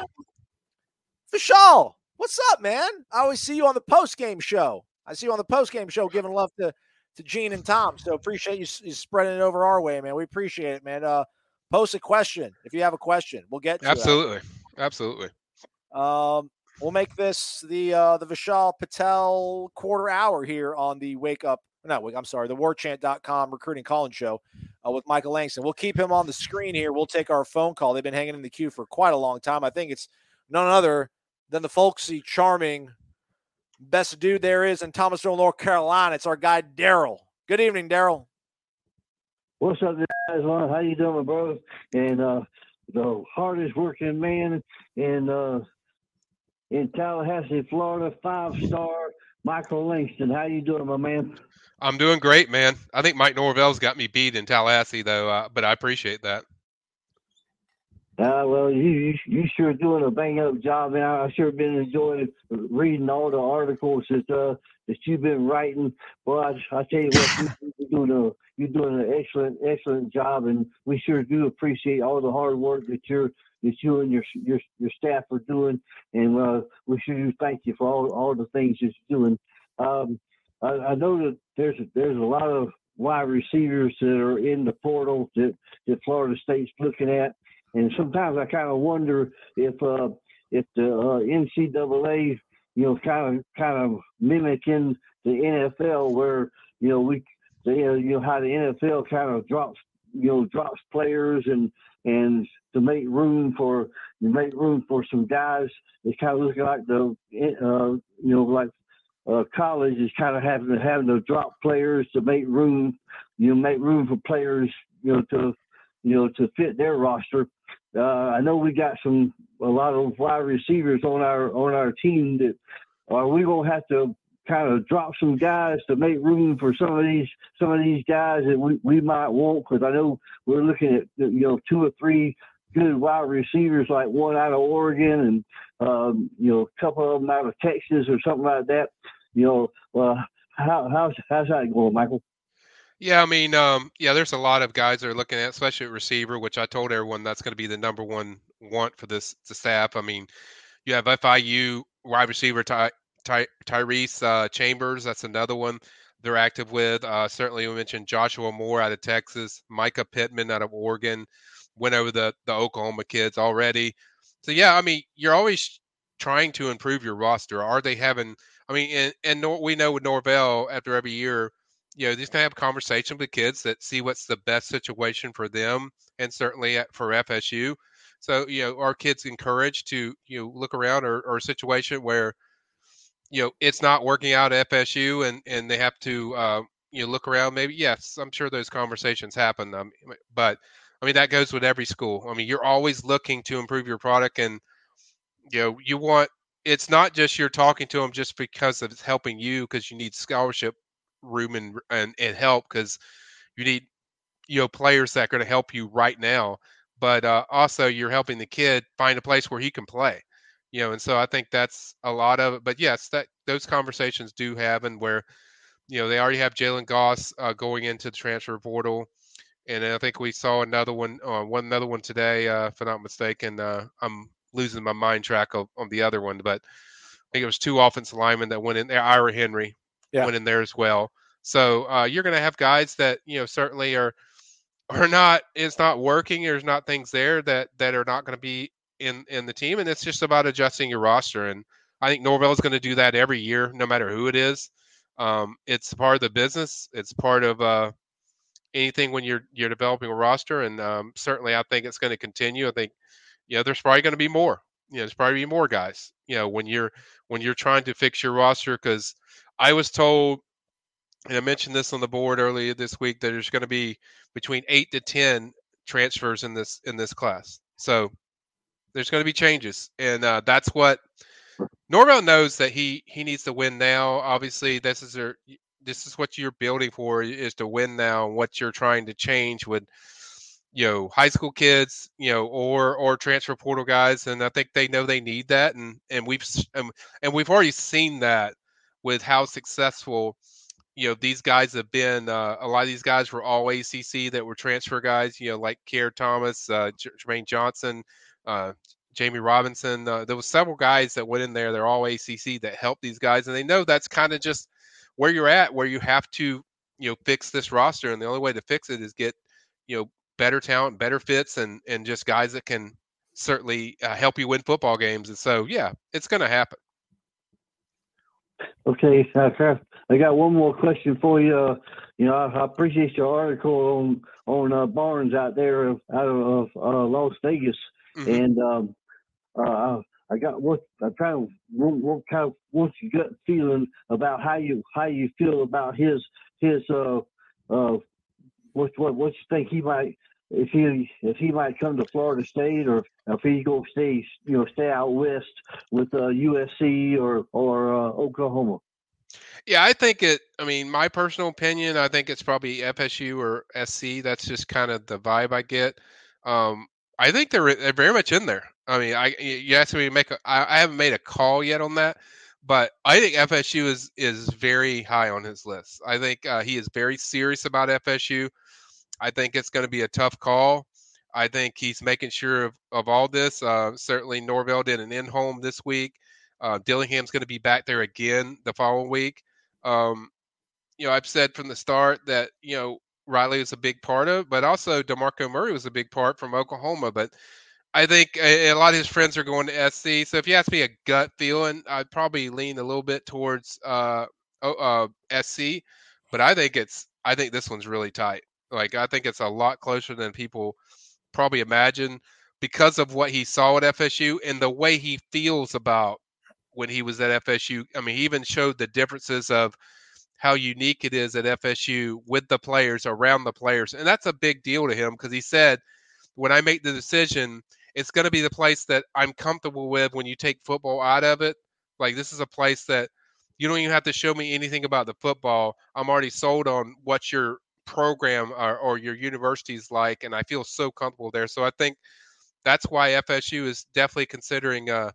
Vishal, what's up, man? I always see you on the post-game show. I see you on the post-game show giving love to, to Gene and Tom. So appreciate you, you spreading it over our way, man. We appreciate it, man. Uh, post a question if you have a question. We'll get to Absolutely. it. Absolutely. Um, we'll make this the uh, the Vishal Patel quarter hour here on the Wake Up. Not Wake. I'm sorry, the war chant dot com recruiting calling show uh, with Michael Langston. We'll keep him on the screen here. We'll take our phone call. They've been hanging in the queue for quite a long time. I think it's none other than the folksy, charming, best dude there is in Thomasville, North Carolina. It's our guy Daryl. Good evening, Daryl. What's up, guys? How you doing, bro? And uh, the hardest working man in uh, in Tallahassee, Florida, five star Michael Langston. How you doing, my man? I'm doing great, man. I think Mike Norvell's got me beat in Tallahassee, though, uh, but I appreciate that. Uh, well, you, you you sure doing a bang up job, man. I sure been enjoying reading all the articles that uh, that you've been writing. Well, I, I tell you what, you, you're doing a you're doing an excellent excellent job, and we sure do appreciate all the hard work that you're that you and your your your staff are doing, and uh, we sure do thank you for all all the things that you're doing. Um, I, I know that there's there's a lot of wide receivers that are in the portal that that Florida State's looking at. And sometimes I kind of wonder if uh, if the uh, N C double A, you know, kind of kind of mimicking the N F L, where you know we, they, uh, you know, how the N F L kind of drops, you know, drops players and and to make room for to make room for some guys. It's kind of looking like the uh, you know like uh, college is kind of having to having to drop players to make room, you know, make room for players, you know, to you know to fit their roster. Uh, I know we got some a lot of wide receivers on our on our team that are we gonna have to kind of drop some guys to make room for some of these some of these guys that we, we might want, because I know we're looking at you know two or three good wide receivers, like one out of Oregon and um, you know a couple of them out of Texas or something like that. You know, uh, how how's how's that going, Michael? Yeah, I mean, um, yeah, there's a lot of guys that are looking at, especially at receiver, which I told everyone that's going to be the number one want for this the staff. I mean, you have F I U wide receiver Ty, Ty, Tyrese uh, Chambers. That's another one they're active with. Uh, certainly, we mentioned Joshua Moore out of Texas, Micah Pittman out of Oregon, went over the the Oklahoma kids already. So yeah, I mean, you're always trying to improve your roster. Are they having? I mean, and, and Nor- we know with Norvell after every year, you know, just to have conversation with kids that see what's the best situation for them, and certainly at, for F S U. So, you know, are kids encouraged to, you know, look around or, or a situation where, you know, it's not working out at F S U and, and they have to, uh, you know, look around maybe. Yes, I'm sure those conversations happen. Um, but, I mean, that goes with every school. I mean, you're always looking to improve your product, and, you know, you want, it's not just you're talking to them just because it's helping you because you need scholarship room and and, and help, because you need you know players that are going to help you right now, but uh, also you're helping the kid find a place where he can play, you know and so I think that's a lot of it. But yes, that those conversations do happen where you know they already have Jalen Goss uh, going into the transfer portal, and I think we saw another one uh, one another one today, uh, if I'm not mistaken. uh, I'm losing my mind track of, on the other one, but I think it was two offensive linemen that went in there. Ira Henry yeah. went in there as well. So uh, you're going to have guys that, you know, certainly are are not, it's not working. There's not things there that, that are not going to be in, in the team. And it's just about adjusting your roster. And I think Norvell is going to do that every year, no matter who it is. Um, it's part of the business. It's part of uh, anything when you're you're developing a roster. And um, certainly I think it's going to continue. I think, you know, there's probably going to be more. You know, there's probably be more guys, you know, when you're when you're trying to fix your roster, because I was told, and I mentioned this on the board earlier this week, that there's going to be between eight to ten transfers in this in this class. So there's going to be changes, and uh, that's what Norvell knows, that he he needs to win now. Obviously, this is a, this is what you're building for, is to win now. And what you're trying to change with you know, high school kids, you know, or or transfer portal guys, and I think they know they need that, and and we've um, and we've already seen that with how successful, you know, these guys have been. Uh, a lot of these guys were all A C C that were transfer guys, you know, like Kier Thomas, uh, J- Jermaine Johnson, uh, Jamie Robinson. Uh, there was several guys that went in there. They're all A C C that helped these guys, and they know that's kind of just where you're at, where you have to, you know, fix this roster, and the only way to fix it is get, you know, better talent, better fits, and and just guys that can certainly uh, help you win football games. And so, yeah, it's going to happen. Okay, uh, I got one more question for you. Uh, you know, I, I appreciate your article on on uh, Barnes out there out of uh, Las Vegas, mm-hmm. and um, uh, I got what I kind of what, what kind of what's your gut feeling about how you how you feel about his his uh uh what what what you think he might if he if he might come to Florida State, or if he go stay you know stay out west with uh, U S C or or uh, Oklahoma. Yeah, I think it. I mean, my personal opinion, I think it's probably F S U or S C. That's just kind of the vibe I get. Um, I think they're they're very much in there. I mean, I you asked me to make a. I, I haven't made a call yet on that, but I think F S U is is very high on his list. I think uh, he is very serious about F S U. I think it's going to be a tough call. I think he's making sure of, of all this. Uh, certainly, Norvell did an in-home this week. Uh, Dillingham's going to be back there again the following week. Um, you know, I've said from the start that, you know, Riley was a big part of, but also DeMarco Murray was a big part from Oklahoma. But I think a, a lot of his friends are going to S C. So if you ask me a gut feeling, I'd probably lean a little bit towards uh, uh, S C. But I think it's, I think this one's really tight. Like, I think it's a lot closer than people probably imagine because of what he saw at F S U and the way he feels about when he was at F S U. I mean, he even showed the differences of how unique it is at F S U with the players, around the players. And that's a big deal to him because he said, when I make the decision, it's going to be the place that I'm comfortable with when you take football out of it. Like, this is a place that you don't even have to show me anything about the football. I'm already sold on what your program or, or your university is like, and I feel so comfortable there. So I think that's why F S U is definitely considering uh,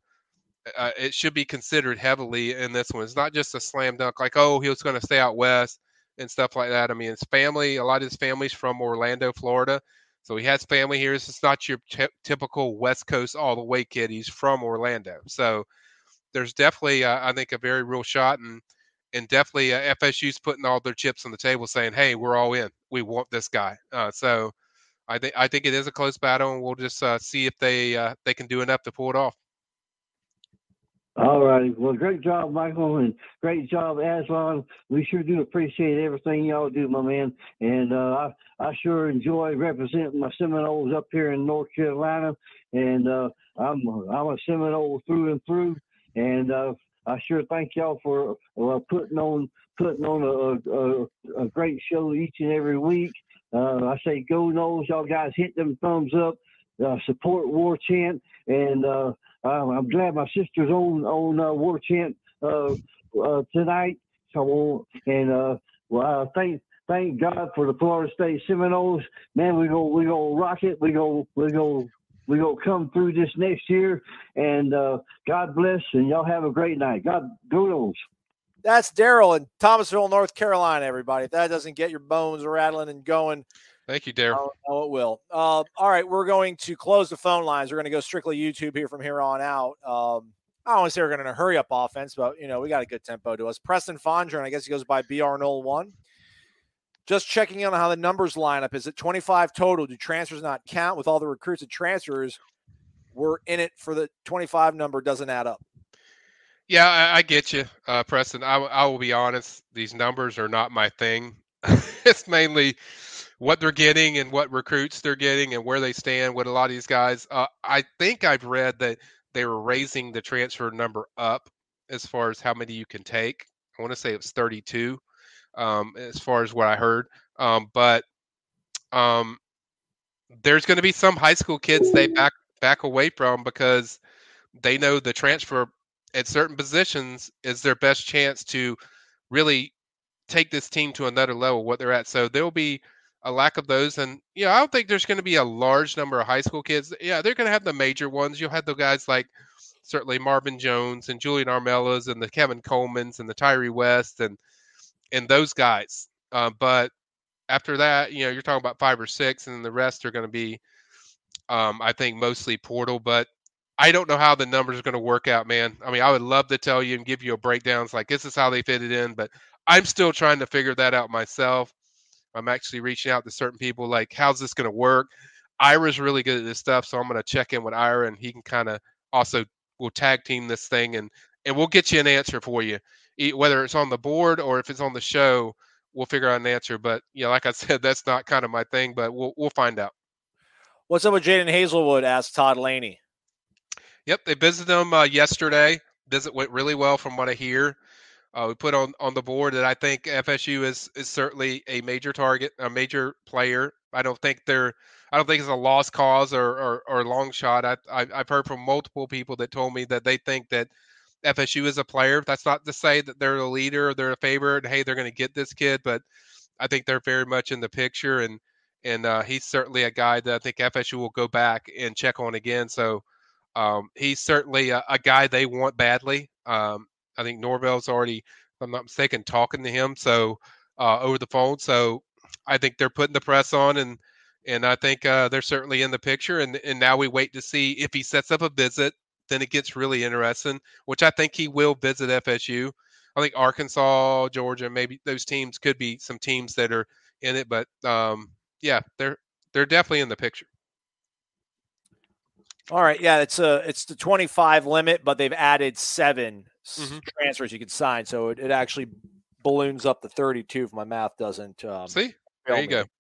uh it should be considered heavily in this one. It's not just a slam dunk like, oh, he was going to stay out west and stuff like that. I mean, his family, a lot of his family's from Orlando, Florida. So he has family here. This is not your t- typical West Coast all the way kid. He's from Orlando. So there's definitely, uh, I think, a very real shot. And and definitely uh, F S U's putting all their chips on the table saying, hey, we're all in. We want this guy. Uh, so I think I think it is a close battle, and we'll just uh, see if they uh, they can do enough to pull it off. All right. Well, great job, Michael, and great job, Aslan. We sure do appreciate everything y'all do, my man. And uh, I, I sure enjoy representing my Seminoles up here in North Carolina. And uh, I'm I'm a Seminole through and through. And uh, I sure thank y'all for uh, putting on putting on a, a, a great show each and every week. Uh, I say go Noles. Y'all guys hit them thumbs up. Uh, support War Chant. And uh, I'm glad my sister's on on uh, War Chant uh, uh, tonight. So, and uh, well, uh, thank thank God for the Florida State Seminoles. Man, we go we go rock it. We go we go we go come through this next year. And uh, God bless. And y'all have a great night. God go Noles. That's Daryl in Thomasville, North Carolina. Everybody, if that doesn't get your bones rattling and going. Thank you, Daryl. Oh, no, it will. Uh, all right, we're going to close the phone lines. We're going to go strictly YouTube here from here on out. Um, I don't want to say we're going to hurry up offense, but, you know, we got a good tempo to us. Preston Fondren, I guess he goes by B R null one. Just checking in on how the numbers line up. Is it twenty-five total? Do transfers not count? With all the recruits and transfers, we're in it for the twenty-five number doesn't add up. Yeah, I, I get you, uh, Preston. I, I will be honest. These numbers are not my thing. It's mainly what they're getting and what recruits they're getting and where they stand with a lot of these guys. Uh, I think I've read that they were raising the transfer number up as far as how many you can take. I want to say it was thirty-two um, as far as what I heard. Um, but um, there's going to be some high school kids they back back away from because they know the transfer at certain positions is their best chance to really take this team to another level, what they're at. So there'll be a lack of those. And, yeah, I don't think there's going to be a large number of high school kids. Yeah, they're going to have the major ones. You'll have the guys like certainly Marvin Jones and Julian Armellas and the Kevin Colemans and the Tyree West and and those guys. Uh, but after that, you know, you're talking about five or six, and the rest are going to be, um, I think, mostly portal. But I don't know how the numbers are going to work out, man. I mean, I would love to tell you and give you a breakdown. It's like, this is how they fit it in, but I'm still trying to figure that out myself. I'm actually reaching out to certain people, like, how's this going to work? Ira's really good at this stuff, so I'm going to check in with Ira, and he can kind of also will tag team this thing, and and we'll get you an answer for you, whether it's on the board or if it's on the show. We'll figure out an answer. But yeah, like I said, that's not kind of my thing, but we'll we'll find out. What's up with Jaden Hazelwood? Asked Todd Laney. Yep, they visited him uh, yesterday. Visit went really well from what I hear. Uh, we put on, on the board that I think F S U is is certainly a major target, a major player. I don't think they're, I don't think it's a lost cause or or, or a long shot. I, I I've heard from multiple people that told me that they think that F S U is a player. That's not to say that they're the leader or they're a favorite. Hey, they're going to get this kid, but I think they're very much in the picture, and and uh, he's certainly a guy that I think F S U will go back and check on again. So um, he's certainly a, a guy they want badly. Um, I think Norvell's already, if I'm not mistaken, talking to him so uh, over the phone. So I think they're putting the press on, and and I think uh, they're certainly in the picture. And and now we wait to see if he sets up a visit. Then it gets really interesting, which I think he will visit F S U. I think Arkansas, Georgia, maybe those teams could be some teams that are in it, but um, yeah, they're they're definitely in the picture. All right, yeah, it's a it's the twenty-five limit, but they've added seven mm-hmm. transfers you can sign, so it, it actually balloons up to thirty-two if my math doesn't. Um, See, there you me. go.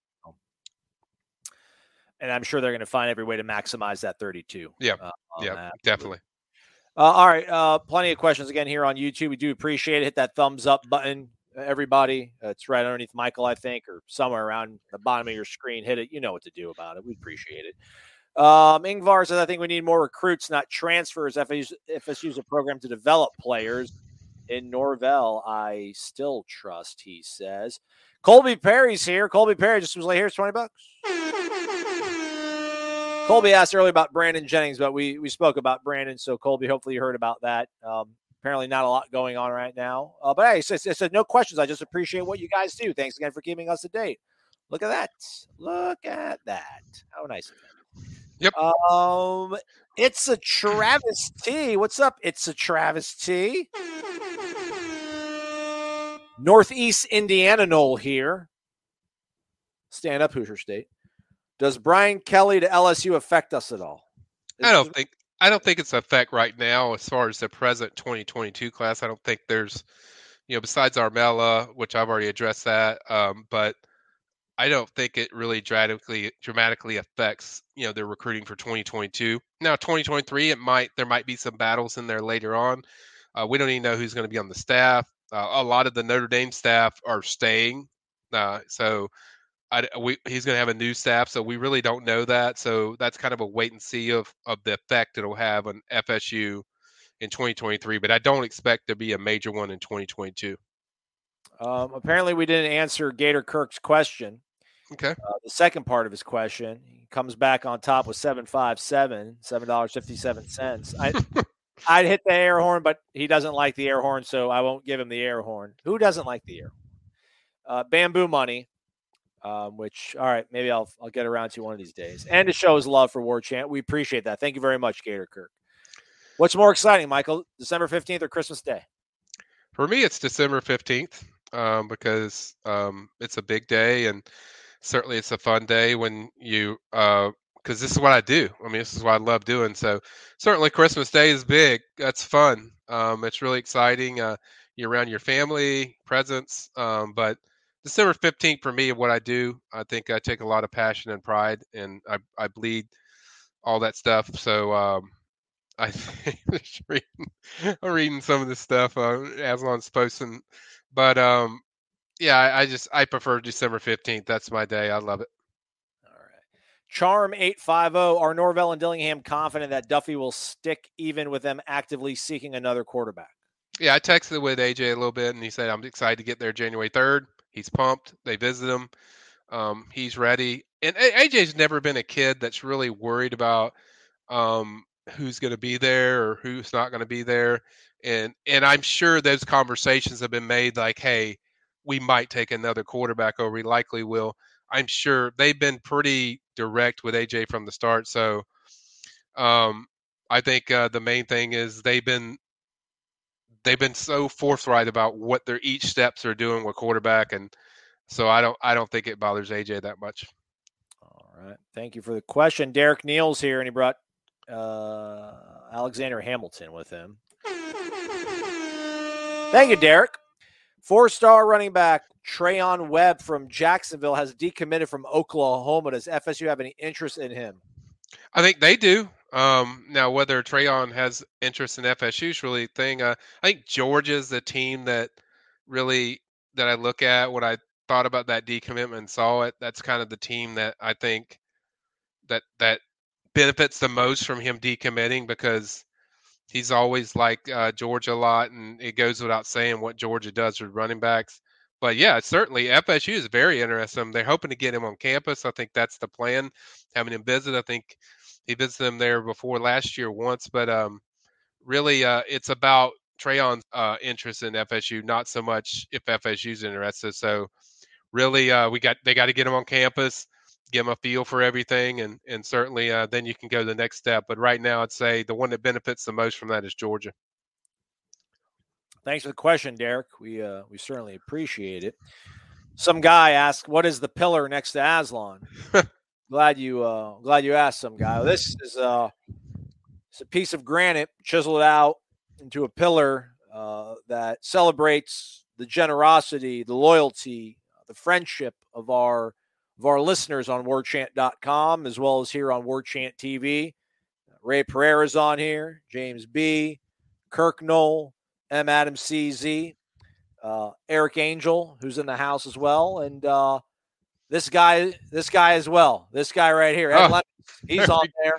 And I'm sure they're going to find every way to maximize that thirty-two. Yeah, uh, yeah, that. definitely. Uh, all right, uh, plenty of questions again here on YouTube. We do appreciate it. Hit that thumbs up button, everybody. Uh, it's right underneath Michael, I think, or somewhere around the bottom of your screen. Hit it. You know what to do about it. We appreciate it. Um, Ingvar says, I think we need more recruits, not transfers. F S U is a program to develop players. In Norvell, I still trust, he says. Colby Perry's here. Colby Perry just was like, here's twenty bucks. Colby asked earlier about Brandon Jennings, but we we spoke about Brandon, so Colby, hopefully you heard about that. Um, apparently not a lot going on right now. Uh, but hey, it said, it said no questions. I just appreciate what you guys do. Thanks again for keeping us up to date. Look at that. Look at that. How nice of them. Yep. Um, it's a Travis T. What's up? It's a Travis T. Northeast Indiana Knoll here. Stand up, Hoosier State. Does Brian Kelly to L S U affect us at all? I don't think I don't think it's affect right now as far as the present twenty twenty-two class. I don't think there's, you know, besides Armella, which I've already addressed that, um, but I don't think it really dramatically dramatically affects, you know, their recruiting for twenty twenty-two. Now, twenty twenty-three, it might there might be some battles in there later on. Uh, we don't even know who's going to be on the staff. Uh, a lot of the Notre Dame staff are staying, uh, so. I, we, he's going to have a new staff, so we really don't know that. So that's kind of a wait and see of, of the effect it'll have on F S U in twenty twenty-three. But I don't expect to be a major one in twenty twenty-two. Um, apparently, we didn't answer Gator Kirk's question. Okay. Uh, the second part of his question, he comes back on top with seven five seven, seven dollars and fifty-seven cents. I, I'd hit the air horn, but he doesn't like the air horn, so I won't give him the air horn. Who doesn't like the air horn? Uh, bamboo money. Um, which, all right, maybe I'll I'll get around to one of these days. And to show his love for War Chant. We appreciate that. Thank you very much, Gator Kirk. What's more exciting, Michael, December fifteenth or Christmas Day? For me, it's December fifteenth um, because um, it's a big day, and certainly it's a fun day when you uh, – because this is what I do. I mean, this is what I love doing. So certainly Christmas Day is big. That's fun. Um, it's really exciting. Uh, you're around your family, presents, um, but – December fifteenth for me, what I do, I think I take a lot of passion and pride, and I, I bleed all that stuff. So um, I reading, I'm reading some of this stuff uh, Aslan's posting, but um, yeah, I, I just I prefer December fifteenth. That's my day. I love it. All right. Charm eight fifty. Are Norvell and Dillingham confident that Duffy will stick even with them actively seeking another quarterback? Yeah, I texted with A J a little bit, and he said I'm excited to get there January third. He's pumped. They visit him. Um, he's ready. And A J's never been a kid that's really worried about um, who's going to be there or who's not going to be there. And and I'm sure those conversations have been made like, hey, we might take another quarterback or we likely will. I'm sure they've been pretty direct with A J from the start. So um, I think uh, the main thing is they've been they've been so forthright about what their each steps are doing with quarterback, and so I don't I don't think it bothers A J that much. All right, thank you for the question. Derek Neal's here, and he brought uh, Alexander Hamilton with him. Thank you, Derek. Four-star running back Trayon Webb from Jacksonville has decommitted from Oklahoma. Does F S U have any interest in him? I think they do. Um, now, whether Trayon has interest in F S U is really a thing. Uh, I think Georgia's the team that really that I look at when I thought about that decommitment and saw it. That's kind of the team that I think that that benefits the most from him decommitting because he's always liked uh, Georgia a lot, and it goes without saying what Georgia does with running backs. But yeah, certainly F S U is very interesting. They're hoping to get him on campus. I think that's the plan. Having him visit, I think he visited them there before last year once. But um, really, uh, it's about Trayon's uh, interest in F S U, not so much if F S U's interested. So really, uh, we got they got to get him on campus, give him a feel for everything, and and certainly uh, then you can go to the next step. But right now, I'd say the one that benefits the most from that is Georgia. Thanks for the question, Derek. We uh, we certainly appreciate it. Some guy asked, "What is the pillar next to Aslan?" glad you uh, glad you asked. Some guy. This is uh, it's a piece of granite chiseled out into a pillar uh, that celebrates the generosity, the loyalty, the friendship of our of our listeners on word chant dot com, as well as here on Word Chant T V. Ray Pereira's on here, James B., Kirk Knoll, M. Adam C Z, uh, Eric Angel, who's in the house as well, and uh, this guy, this guy as well, this guy right here, Ed Oh. Lemons, he's on there.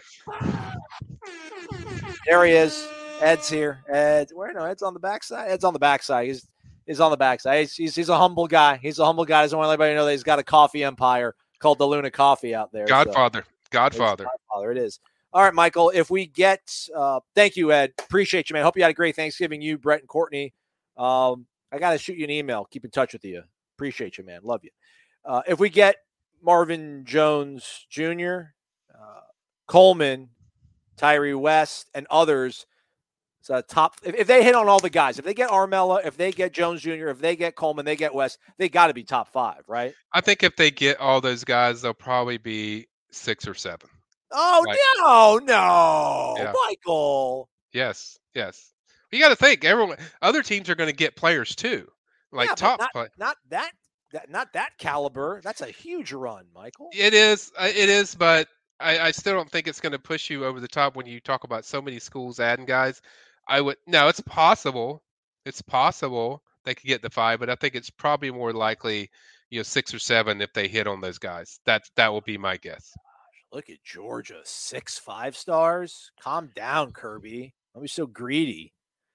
There he is. Ed's here. Ed, where no? Ed's on the backside. Ed's on the backside. He's he's on the backside. He's, he's he's a humble guy. He's a humble guy. Doesn't want anybody to know that he's got a coffee empire called the Luna Coffee out there. Godfather, So, Godfather. Godfather, it is. All right, Michael. If we get, uh, thank you, Ed. Appreciate you, man. Hope you had a great Thanksgiving. You, Brett, and Courtney. Um, I got to shoot you an email. Keep in touch with you. Appreciate you, man. Love you. Uh, if we get Marvin Jones Junior, uh, Coleman, Tyree West, and others, it's a top. If, if they hit on all the guys, if they get Armella, if they get Jones Junior, if they get Coleman, they get West, they got to be top five, right? I think if they get all those guys, they'll probably be six or seven. Oh, Right. no, no, Yeah. Michael. Yes, yes. You got to think everyone. Other teams are going to get players too, like Yeah, but top not, play. not that, that, not that caliber. That's a huge run, Michael. It is, uh, it is, but I, I still don't think it's going to push you over the top when you talk about so many schools adding guys. I would no, it's possible. It's possible they could get the five, but I think it's probably more likely, you know, six or seven if they hit on those guys. That that will be my guess. Look at Georgia, six five stars. Calm down, Kirby. Don't be so greedy.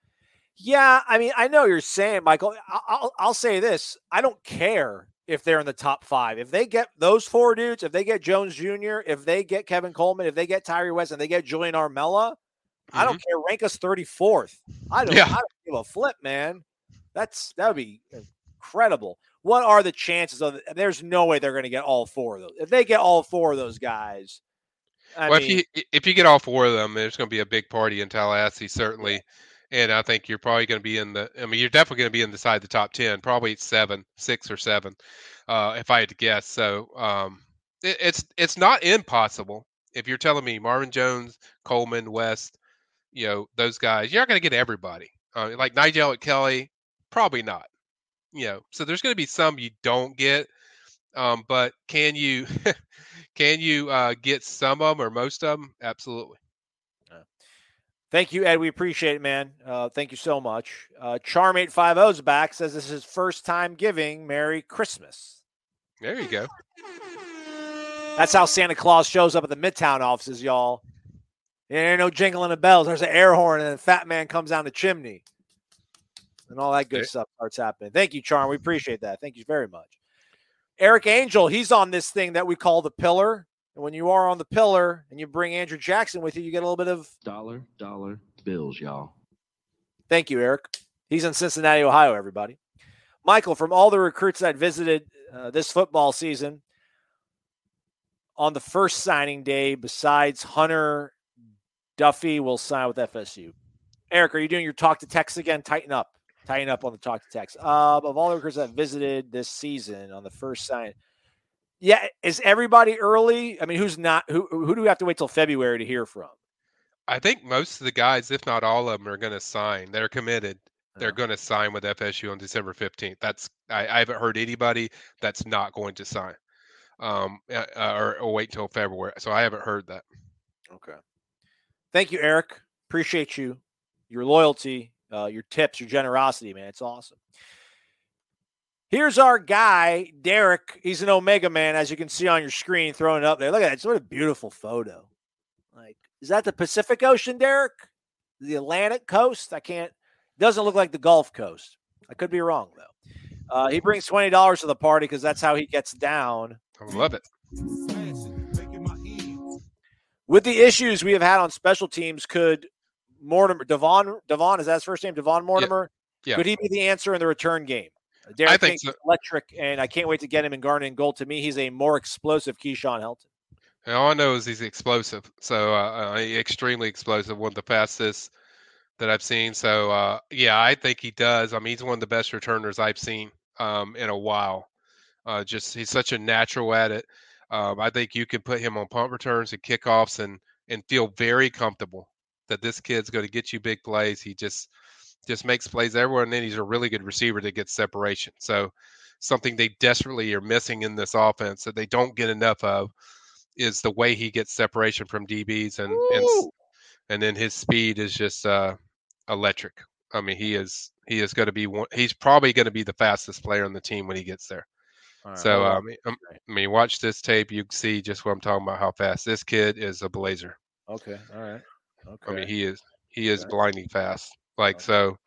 Yeah, I mean, I know you're saying, Michael. I'll, I'll, I'll say this: I don't care if they're in the top five. If they get those four dudes, if they get Jones Junior, if they get Kevin Coleman, if they get Tyree West, and they get Julian Armella, I don't care. Rank us thirty-fourth. I don't. Yeah. I don't give a flip, man. That's that would be incredible. What are the chances of? There's no way they're going to get all four of those. If they get all four of those guys, I well, mean, if you if you get all four of them, there's going to be a big party in Tallahassee, certainly. And I think you're probably going to be in the. I mean, you're definitely going to be inside the top ten, probably seven, six or seven, uh, if I had to guess. So um, it, it's it's not impossible. If you're telling me Marvin Jones, Coleman, West, you know those guys, you're not going to get everybody. Uh, like Nigel Kelly, probably not. You know, so there's going to be some you don't get. Um, but can you can you uh, get some of them or most of them? Absolutely. thank you, Ed. We appreciate it, man. Uh, thank you so much. Uh, Charm eight fifty is back. Says this is his first time giving Merry Christmas. There you go. That's how Santa Claus shows up at the Midtown offices, y'all. There ain't no jingling of bells. There's an air horn, and the fat man comes down the chimney. And all that good Okay. stuff starts happening. Thank you, Charm. We appreciate that. Thank you very much. Eric Angel, he's on this thing that we call the pillar. And when you are on the pillar and you bring Andrew Jackson with you, you get a little bit of Dollar, dollar bills, y'all. Thank you, Eric. He's in Cincinnati, Ohio, everybody. Michael, from all the recruits that visited uh, this football season on the first signing day, besides Hunter Duffy, will sign with F S U. Eric, are you doing your talk to text again? Tighten up. Tighten up on the talk to text. Uh, of all the recruits that visited this season on the first sign, yeah, is everybody early? I mean, who's not? Who who do we have to wait till February to hear from? I think most of the guys, if not all of them, are going to sign. They're committed. They're Yeah. going to sign with F S U on December fifteenth. That's I, I haven't heard anybody that's not going to sign, um, uh, or, or wait till February. So I haven't heard that. Okay. Thank you, Eric. Appreciate you, your loyalty, uh, your tips, your generosity, man. It's awesome. Here's our guy, Derek. He's an Omega man, as you can see on your screen, throwing it up there. Look at that. It's what a beautiful photo. Like, is that the Pacific Ocean, Derek? The Atlantic coast? I can't. Doesn't look like the Gulf Coast. I could be wrong, though. Uh, he brings twenty dollars to the party because that's how he gets down. I love it. With the issues we have had on special teams, could Mortimer, Devon, Devon, is that his first name? Devon Mortimer? Yeah. Yeah. Could he be the answer in the return game? Derek I think King's so. electric, and I can't wait to get him in Garnet and goal. To me, he's a more explosive Keyshawn Helton. And all I know is he's explosive. So uh, uh, extremely explosive, one of the fastest that I've seen. So, uh, yeah, I think he does. I mean, he's one of the best returners I've seen um, in a while. Uh, just he's such a natural at it. Um, I think you can put him on punt returns and kickoffs and and feel very comfortable that this kid's going to get you big plays. He just just makes plays everywhere, and then he's a really good receiver that gets separation. So something they desperately are missing in this offense that they don't get enough of is the way he gets separation from D Bs, and and, and then his speed is just uh, electric. I mean, he is he is going to be one. He's probably going to be the fastest player on the team when he gets there. Right, so well, um, I mean, watch this tape. You can see just what I'm talking about. How fast this kid is a blazer. Okay, all right. Okay. I mean, he is he is Okay. blinding fast. Like Okay. so,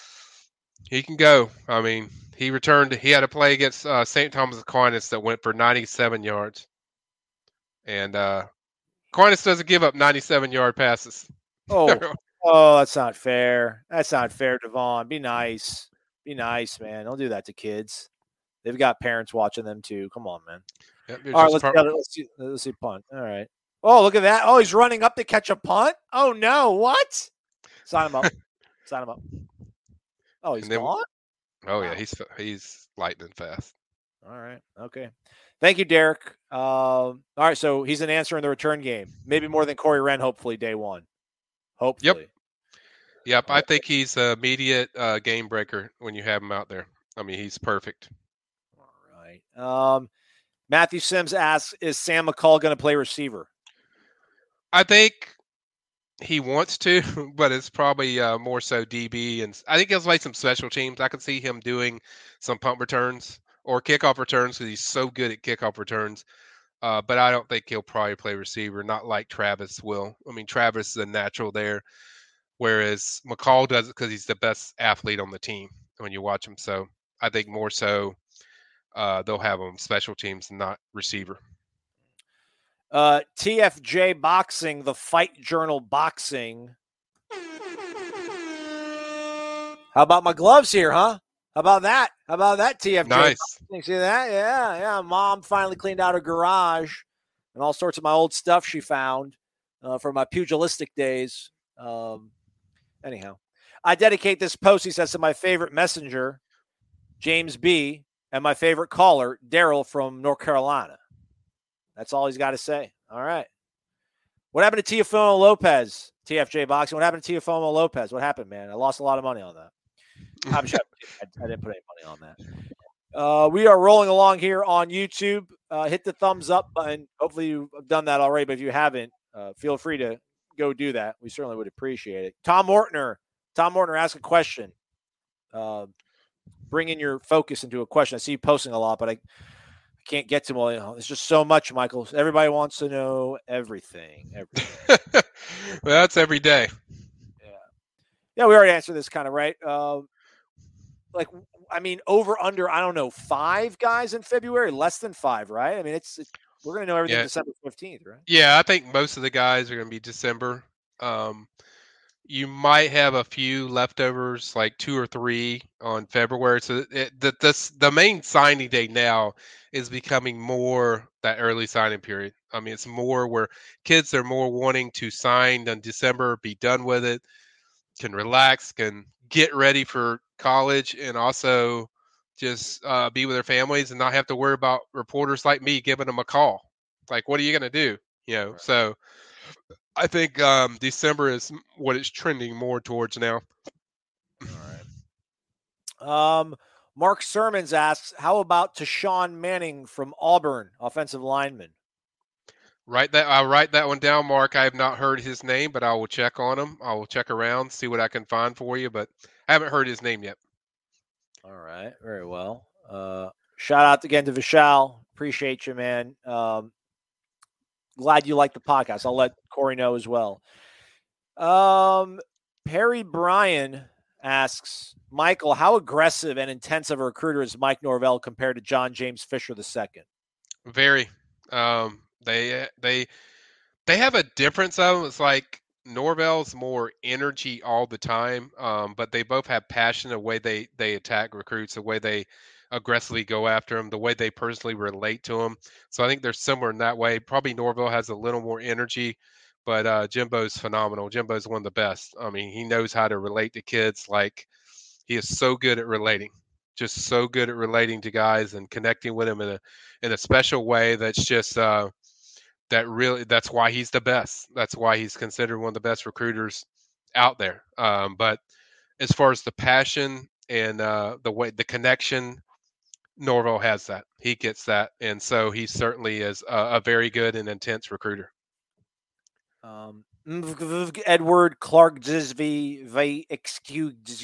he can go. I mean, he returned. He had a play against uh, Saint Thomas Aquinas that went for ninety-seven yards, and uh, Aquinas doesn't give up ninety-seven yard passes. Oh, oh, that's not fair. That's not fair, Devon. Be nice. Be nice, man. Don't do that to kids. They've got parents watching them too. Come on, man. Yep, All right, just let's, par- see, let's see. Let's see punt. All right. Oh, look at that. Oh, he's running up to catch a punt. Oh no, what? Sign him up. Sign him up. Oh, he's And then- gone. oh yeah, Wow. he's he's lightning fast. All right. Okay. Thank you, Derek. Um, all right. So he's an answer in the return game. Maybe more than Corey Wren, hopefully, day one. Hopefully. Yep, All I right. think he's a immediate uh, game breaker when you have him out there. I mean, he's perfect. All right. Um, Matthew Sims asks, is Sam McCall going to play receiver? I think he wants to, but it's probably uh, more so D B, and I think he'll play some special teams. I can see him doing some punt returns or kickoff returns because he's so good at kickoff returns. Uh, but I don't think he'll probably play receiver, not like Travis will. I mean, Travis is a natural there, whereas McCall does it because he's the best athlete on the team when you watch him. So I think more so uh, they'll have him special teams and not receiver. Uh, T F J Boxing, the Fight Journal Boxing. How about my gloves here, huh? How about that? How about that, T F J? Nice. Boxing? See that? Yeah, yeah. Mom finally cleaned out her garage and all sorts of my old stuff she found uh, from my pugilistic days. Um, anyhow, I dedicate this post, he says, to my favorite messenger, James B., and my favorite caller, Daryl from North Carolina. That's all he's got to say. All right. What happened to Teofimo Lopez? T F J Boxing. What happened to Teofimo Lopez? What happened, man? I lost a lot of money on that. I'm sure I, I didn't put any money on that. Uh, we are rolling along here on YouTube. Uh, hit the thumbs up button. Hopefully you've done that already, but if you haven't, uh, feel free to go do that. We certainly would appreciate it. Tom Mortner. Tom Mortner, ask a question. Uh, bring in your focus into a question. I see you posting a lot, but I can't get to them all. You know, it's just so much, Michael. Everybody wants to know everything. everything. Well, that's every day. Yeah. Yeah, we already answered this kind of right. Uh, like, I mean, over under, I don't know, five guys in February, less than five, right? I mean, it's, it's we're going to know everything Yeah. December fifteenth, right? Yeah, I think most of the guys are going to be December. Um, you might have a few leftovers, like two or three on February. So it, the, this, the main signing day now is becoming more that early signing period. I mean, it's more where kids are more wanting to sign in December, be done with it, can relax, can get ready for college, and also just uh, be with their families and not have to worry about reporters like me giving them a call. Like, what are you going to do? You know, right. So I think um, December is what it's trending more towards now. All right. Um, Mark Sermons asks, how about Tashawn Manning from Auburn, offensive lineman? Write that. I'll write that one down, Mark. I have not heard his name, but I will check on him. I will check around, see what I can find for you, but I haven't heard his name yet. All right. Very well. Uh, shout out again to Vishal. Appreciate you, man. Um, glad you like the podcast. I'll let Corey know as well. Um, Perry Bryan asks, Michael, how aggressive and intense of a recruiter is Mike Norvell compared to John James Fisher the second? Very. Um, they they they have a difference of them. It's like Norvell's more energy all the time, um, but they both have passion, the way they they attack recruits, the way they aggressively go after them, the way they personally relate to them. So I think they're similar in that way. Probably Norvell has a little more energy, but uh, Jimbo's phenomenal. Jimbo's one of the best. I mean, he knows how to relate to kids. Like, he is so good at relating, just so good at relating to guys and connecting with them in a in a special way. That's just uh, that really. That's why he's the best. That's why he's considered one of the best recruiters out there. Um, but as far as the passion and uh, the way the connection, Norvell has that. He gets that, and so he certainly is a, a very good and intense recruiter. Um, Edward Clark Zisvi Ve excuse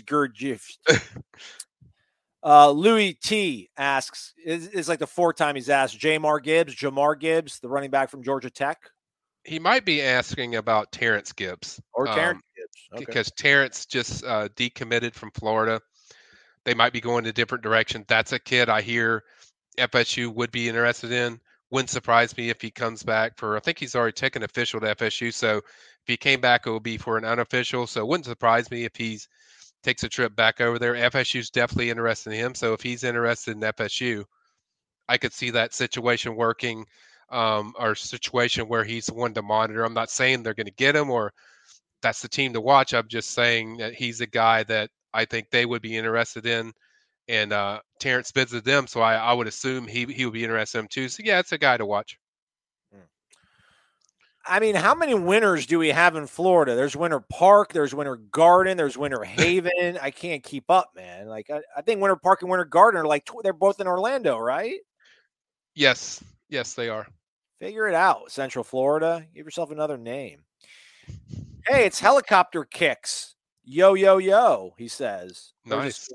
Uh, Louis T asks, is, is like the fourth time he's asked, Jamar Gibbs, Jamar Gibbs, the running back from Georgia Tech. He might be asking about Terrence Gibbs. Or Terrence um, Gibbs. Okay. Because Terrence just uh, decommitted from Florida. They might be going a different direction. That's a kid I hear F S U would be interested in. Wouldn't surprise me if he comes back for, I think he's already taken official to F S U. So if he came back, it would be for an unofficial. So it wouldn't surprise me if he's takes a trip back over there. F S U's definitely interested in him. So if he's interested in F S U, I could see that situation working, um, or situation where he's one to monitor. I'm not saying they're going to get him or that's the team to watch. I'm just saying that he's a guy that I think they would be interested in. And uh, Terrence visited them, so I, I would assume he he would be interested in him too. So, yeah, it's a guy to watch. I mean, how many winners do we have in Florida? There's Winter Park, there's Winter Garden, there's Winter Haven. I can't keep up, man. Like, I, I think Winter Park and Winter Garden are like, they're both in Orlando, right? Yes. Yes, they are. Figure it out, Central Florida. Give yourself another name. Hey, it's Helicopter Kicks. Yo, yo, yo, he says. Nice.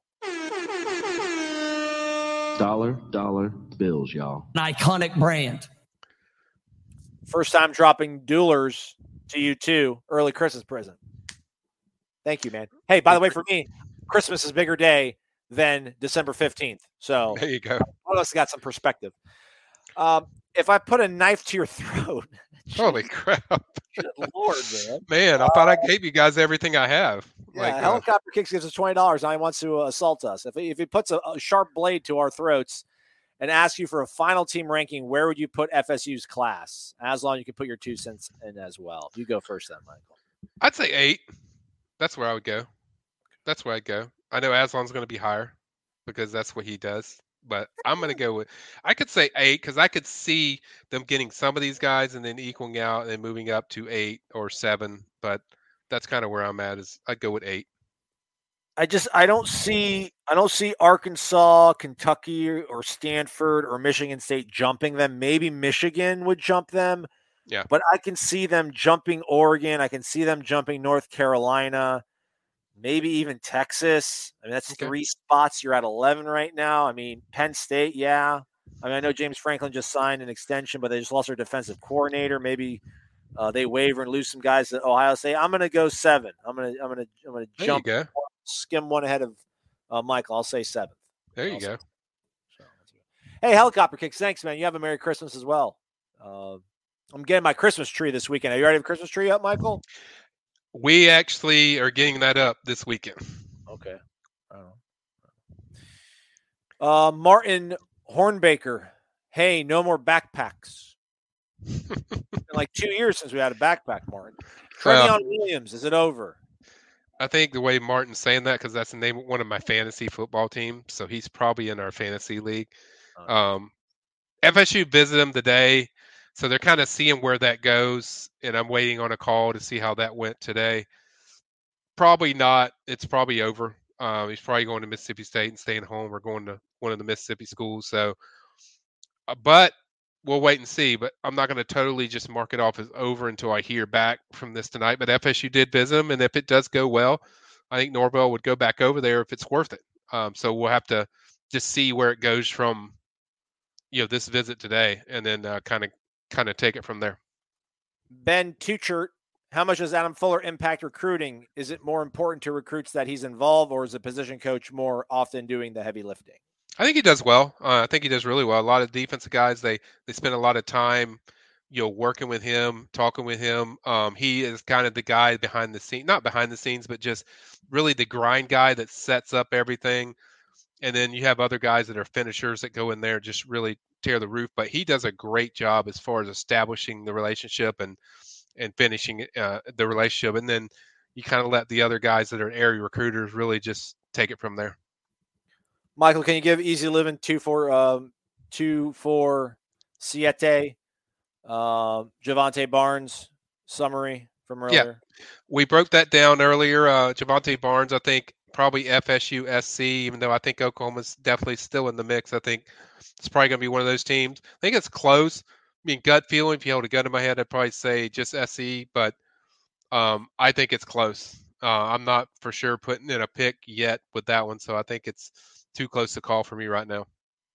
Dollar, dollar bills, y'all. An iconic brand. First time dropping duelers to you too. Early Christmas present. Thank you, man. Hey, by the way, for me, Christmas is a bigger day than December fifteenth. So there you go. One of us got some perspective. Um, if I put a knife to your throat. Holy crap. Good Lord, man. Man, I thought I gave you guys everything I have. Yeah, like, Helicopter uh, Kicks gives us twenty dollars. Now he wants to uh, assault us. If he, if he puts a, a sharp blade to our throats and asks you for a final team ranking, where would you put F S U's class? Aslan, you can put your two cents in as well. You go first then, Michael. I'd say eight. That's where I would go. That's where I'd go. I know Aslan's going to be higher because that's what he does. But I'm going to go with, I could say eight because I could see them getting some of these guys and then equaling out and then moving up to eight or seven. But that's kind of where I'm at. Is I'd go with eight. I just I don't see I don't see Arkansas, Kentucky, or Stanford or Michigan State jumping them. Maybe Michigan would jump them. Yeah. But I can see them jumping Oregon. I can see them jumping North Carolina. Maybe even Texas. I mean, that's Okay. three spots. You're at eleven right now. I mean, Penn State, yeah. I mean, I know James Franklin just signed an extension, but they just lost their defensive coordinator. Maybe uh, they waver and lose some guys at Ohio State. I'm going to go seven. I'm going to I'm going to I'm going to There jump, you go. skim one ahead of Uh, Michael, I'll say seventh. There you I'll go. So, hey, Helicopter Kicks, thanks, man. You have a Merry Christmas as well. Uh, I'm getting my Christmas tree this weekend. Are you already have a Christmas tree up, Michael? We actually are getting that up this weekend. Okay. I don't know. Uh, Martin Hornbaker. Hey, no more backpacks. It's been like two years since we had a backpack, Martin. Trevion Uh, Williams, is it over? I think the way Martin's saying that, because that's the name of one of my fantasy football teams, so he's probably in our fantasy league. Um, F S U visited him today, so they're kind of seeing where that goes, and I'm waiting on a call to see how that went today. Probably not. It's probably over. Um, he's probably going to Mississippi State and staying home or going to one of the Mississippi schools. So, uh, but we'll wait and see. But I'm not going to totally just mark it off as over until I hear back from this tonight. But F S U did visit him, and if it does go well, I think Norvell would go back over there if it's worth it. Um, so we'll have to just see where it goes from, you know, this visit today, and then kind of kind of take it from there. Ben Tuchert, how much does Adam Fuller impact recruiting? Is it more important to recruits that he's involved, or is the position coach more often doing the heavy lifting? I think he does well. Uh, I think he does really well. A lot of defensive guys, they they spend a lot of time, you know, working with him, talking with him. Um, he is kind of the guy behind the scene, not behind the scenes, but just really the grind guy that sets up everything. And then you have other guys that are finishers that go in there and just really tear the roof. But he does a great job as far as establishing the relationship and and finishing uh, the relationship. And then you kind of let the other guys that are area recruiters really just take it from there. Michael, can you give Easy Living two for um, two for Siete, uh, Javante Barnes summary from earlier? Yeah, we broke that down earlier. Uh, Javante Barnes, I think probably F S U S C, even though I think Oklahoma's definitely still in the mix. I think it's probably going to be one of those teams. I think it's close. I mean, gut feeling, if you held a gun in my head, I'd probably say just S C, but um, I think it's close. Uh, I'm not for sure putting in a pick yet with that one, so I think it's too close to call for me right now.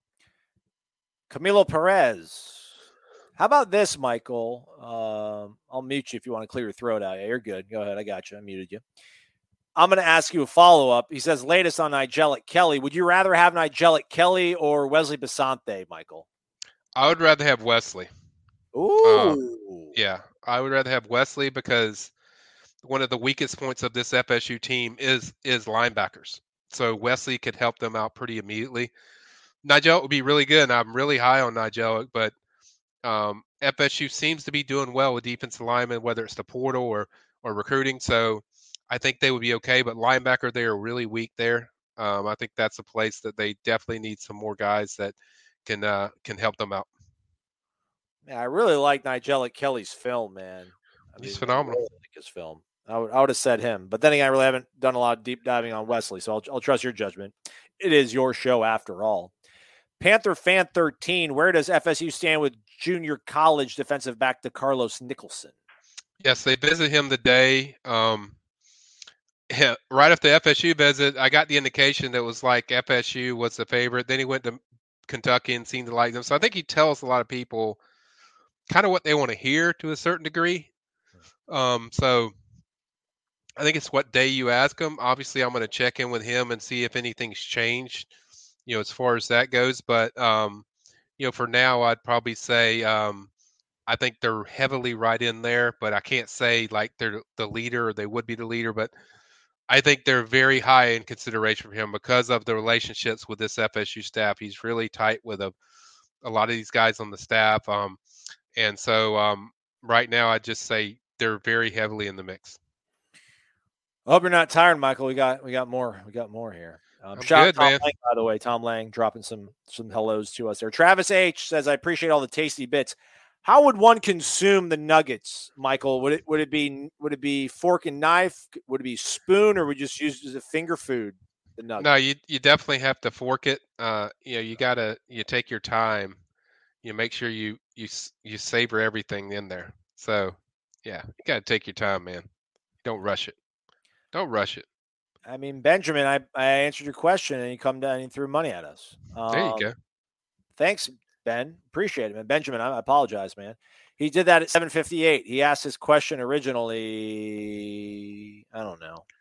Camilo Perez. How about this, Michael? Um, I'll mute you if you want to clear your throat out. Yeah, you're good. Go ahead. I got you. I muted you. I'm going to ask you a follow-up. He says, latest on Nigel Kelly. Would you rather have Nigel Kelly or Wesley Basante, Michael? I would rather have Wesley. Ooh. Um, yeah, I would rather have Wesley because one of the weakest points of this F S U team is is linebackers. So Wesley could help them out pretty immediately. Nigel would be really good, and I'm really high on Nigel, but um, F S U seems to be doing well with defensive linemen, whether it's the portal or or recruiting. So I think they would be okay, but linebacker, they are really weak there. Um, I think that's a place that they definitely need some more guys that can uh, can help them out. Yeah, I really like Nigel Kelly's film, man. I He's mean, phenomenal. I really like his film. I would, I would have said him, but then again, I really haven't done a lot of deep diving on Wesley, so I'll, I'll trust your judgment. It is your show after all. Panther Fan thirteen, where does F S U stand with junior college defensive back to Carlos Nicholson? Yes, they visit him today. Um, yeah, right after the F S U visit, I got the indication that it was like F S U was the favorite. Then he went to Kentucky and seemed to like them. So I think he tells a lot of people kind of what they want to hear to a certain degree. Um, so I think it's what day you ask him. Obviously, I'm going to check in with him and see if anything's changed, you know, as far as that goes. But, um, you know, for now, I'd probably say um, I think they're heavily right in there, but I can't say like they're the leader or they would be the leader. But I think they're very high in consideration for him because of the relationships with this F S U staff. He's really tight with a, a lot of these guys on the staff. Um, and so um, right now, I'd just say they're very heavily in the mix. I hope you're not tired, Michael. We got we got more. We got more here. Um, I'm shout good, out Tom man. Lang, by the way. Tom Lang dropping some some hellos to us there. Travis H says, I appreciate all the tasty bits. How would one consume the nuggets, Michael? Would it would it be would it be fork and knife? Would it be spoon, or would you just use it as a finger food? The nuggets. No, you you definitely have to fork it. Uh, you know, you gotta you take your time. You make sure you you you savor everything in there. So, yeah, you gotta take your time, man. Don't rush it. Don't rush it. I mean, Benjamin, I, I answered your question, and you come down and you threw money at us. Um, There you go. Thanks, Ben. Appreciate it, man. Benjamin, I, I apologize, man. He did that at seven fifty-eight. He asked his question originally, I don't know,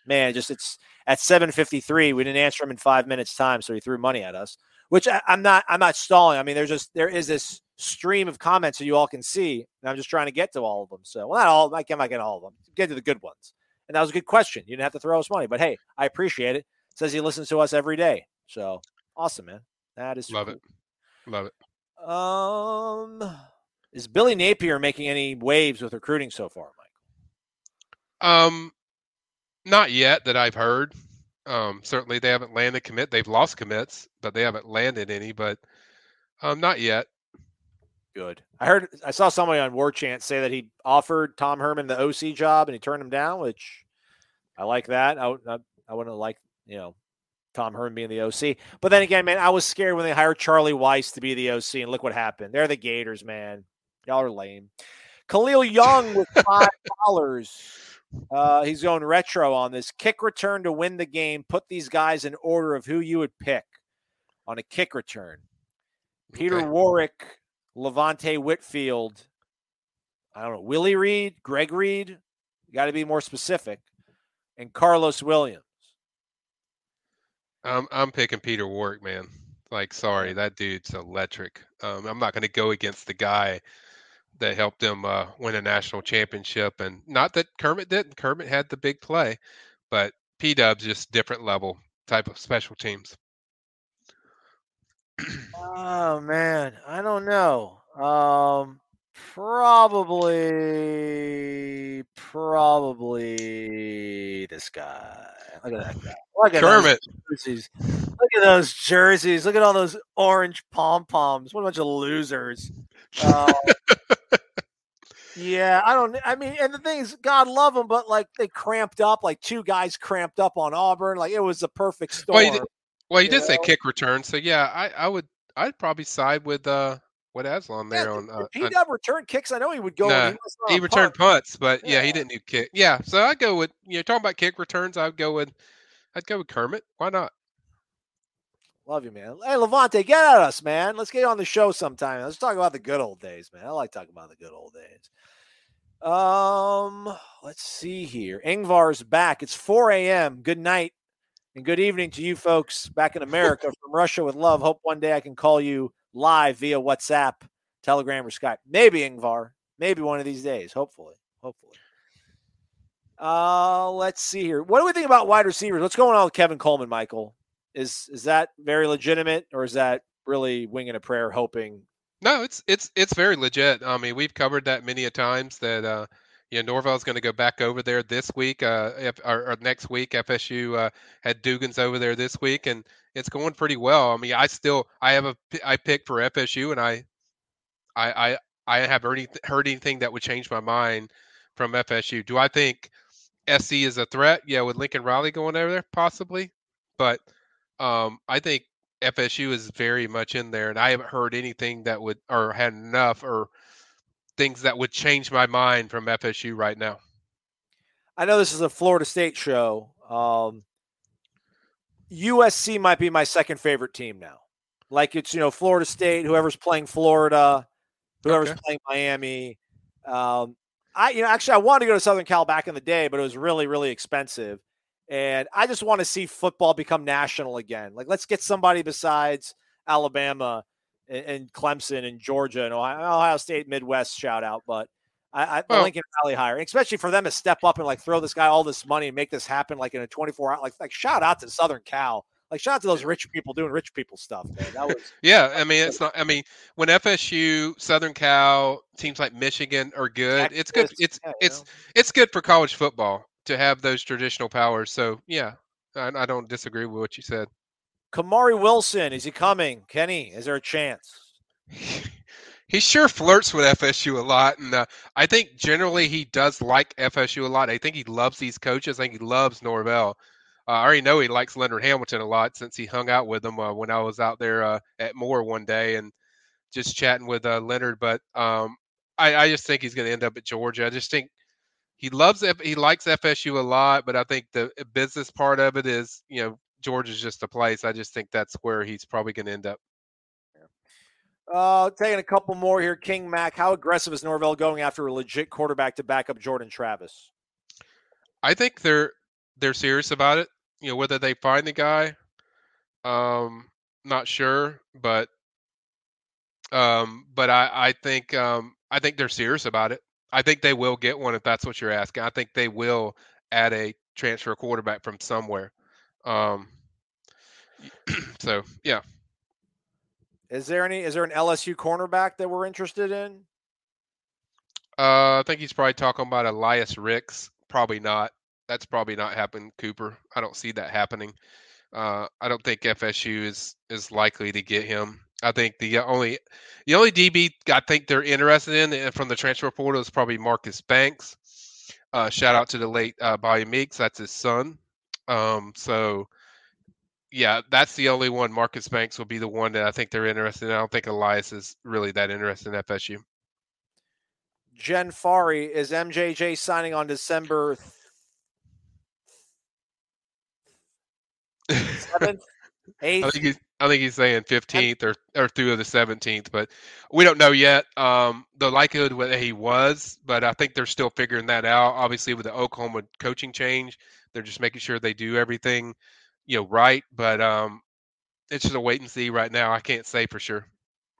man, just it's at seven fifty-three. We didn't answer him in five minutes time, so he threw money at us. Which I, I'm not. I'm not stalling. I mean, there's just there is this stream of comments that you all can see, and I'm just trying to get to all of them. So, well, not all. I can't get all of them. Get to the good ones. And that was a good question. You didn't have to throw us money, but hey, I appreciate it. It says he listens to us every day. So awesome, man. That is Love cool. it. Love it. Um, is Billy Napier making any waves with recruiting so far, Mike? Um, not yet that I've heard. Um, certainly they haven't landed commit. They've lost commits, but they haven't landed any. But um, not yet. Good. I heard. I saw somebody on War Chant say that he offered Tom Herman the O C job and he turned him down, which I like that. I I, I wouldn't have liked, you know, Tom Herman being the O C. But then again, man, I was scared when they hired Charlie Weiss to be the O C, and look what happened. They're the Gators, man. Y'all are lame. Khalil Young with five dollars. Uh, he's going retro on this. Kick return to win the game. Put these guys in order of who you would pick on a kick return. Peter Okay. Warwick, Levante Whitfield, I don't know, Willie Reed, Greg Reed. You got to be more specific. And Carlos Williams. I'm I'm picking Peter Warwick, man. Like, sorry, that dude's electric. Um, I'm not going to go against the guy that helped him uh, win a national championship, and not that Kermit didn't. Kermit had the big play, but P Dub's just different level type of special teams. Oh, man. I don't know. Um, probably, probably this guy. Look at that guy. Look at Kermit. those jerseys. Look at those jerseys. Look at all those orange pom-poms. What a bunch of losers. Uh, yeah, I don't. I mean, and the thing is, God love them, but like they cramped up, like two guys cramped up on Auburn. Like it was a perfect storm. Well, you did, well, you you did say know? kick return, so yeah, I, I would I'd probably side with uh with Aslan there Yeah, on. the Uh, P on W return kicks. I know he would go. Nah, he, was on he a returned punt. punts, but yeah, he Yeah. didn't do kick. Yeah, so I go with you know talking about kick returns. I'd go with I'd go with Kermit. Why not? Love you, man. Hey, Levante, get at us, man. Let's get you on the show sometime. Let's talk about the good old days, man. I like talking about the good old days. Um, let's see here. Ingvar's back. It's four a.m. Good night and good evening to you folks back in America from Russia with love. Hope one day I can call you live via WhatsApp, Telegram, or Skype. Maybe, Ingvar. Maybe one of these days. Hopefully. Hopefully. Uh, let's see here. What do we think about wide receivers? What's going on with Kevin Coleman, Michael? Is is that very legitimate, or is that really winging a prayer, hoping? No, it's it's it's very legit. I mean, we've covered that many a times that uh, you know Norvell's going to go back over there this week, uh, if, or, or next week. F S U uh, had Dugans over there this week, and it's going pretty well. I mean, I still I have a I picked for F S U, and I I I, I have heard, any, heard anything that would change my mind from F S U. Do I think S C is a threat? Yeah, with Lincoln Riley going over there, possibly, but um, I think F S U is very much in there, and I haven't heard anything that would, or had enough, or things that would change my mind from F S U right now. I know this is a Florida State show. Um, U S C might be my second favorite team now. Like it's, you know, Florida State, whoever's playing Florida, whoever's Okay. playing Miami. Um, I, you know, actually, I wanted to go to Southern Cal back in the day, but it was really, really expensive. And I just want to see football become national again. Like, let's get somebody besides Alabama and, and Clemson and Georgia and Ohio, Ohio State Midwest shout out. But I, I the Well- Lincoln Riley hire, especially for them to step up and like throw this guy all this money and make this happen like in a twenty-four hour, like, like shout out to Southern Cal. Like, shout out to those rich people doing rich people stuff, man. That was Yeah, I mean, it's not. I mean, when F S U, Southern Cal, teams like Michigan are good, it's good. Texas, It's yeah, you it's know. it's good for college football to have those traditional powers. So yeah, I, I don't disagree with what you said. Kamari Wilson, is he coming? Kenny, is there a chance? He sure flirts with F S U a lot, and uh, I think generally he does like F S U a lot. I think he loves these coaches. I think he loves Norvell. Uh, I already know he likes Leonard Hamilton a lot since he hung out with him uh, when I was out there uh, at Moore one day and just chatting with uh, Leonard. But um, I, I just think he's going to end up at Georgia. I just think he loves F- he likes F S U a lot, but I think the business part of it is, you know, Georgia's just a place. I just think that's where he's probably going to end up. Uh, taking a couple more here. King Mac, how aggressive is Norvell going after a legit quarterback to back up Jordan Travis? I think they're they're serious about it. You know, whether they find the guy, um, not sure, but um, but I I think um, I think they're serious about it. I think they will get one if that's what you're asking. I think they will add a transfer quarterback from somewhere. Um, so yeah. Is there any? Is there an L S U cornerback that we're interested in? Uh, I think he's probably talking about Elias Ricks. Probably not. That's probably not happening, Cooper. I don't see that happening. Uh, I don't think F S U is is likely to get him. I think the only the only D B I think they're interested in from the transfer portal is probably Marcus Banks. Uh, shout out to the late uh, Bobby Meeks. That's his son. Um, so yeah, that's the only one. Marcus Banks will be the one that I think they're interested in. I don't think Elias is really that interested in F S U. Jen Fari, is M J J signing on December seventh, eighth? I think he's I think he's saying fifteenth or, or through the seventeenth, but we don't know yet. Um, the likelihood that he was, but I think they're still figuring that out. Obviously, with the Oklahoma coaching change, they're just making sure they do everything, you know, right. But um, it's just a wait and see right now. I can't say for sure.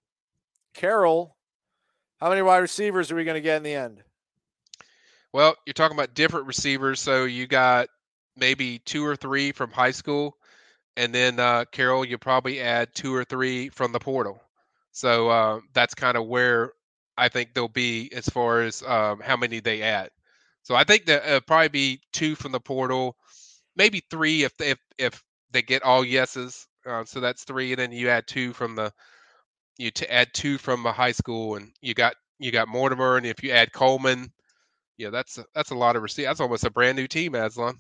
Carol, how many wide receivers are we going to get in the end? Well, you're talking about different receivers, so you got maybe two or three from high school. And then, uh, Carol, you'll probably add two or three from the portal. So uh, that's kind of where I think they'll be as far as um, how many they add. So I think that uh, probably be two from the portal, maybe three if if if they get all yeses. Uh, so that's three, and then you add two from the you to add two from the high school, and you got you got Mortimer, and if you add Coleman, yeah, that's a, that's a lot of receivers. That's almost a brand new team, Aslan.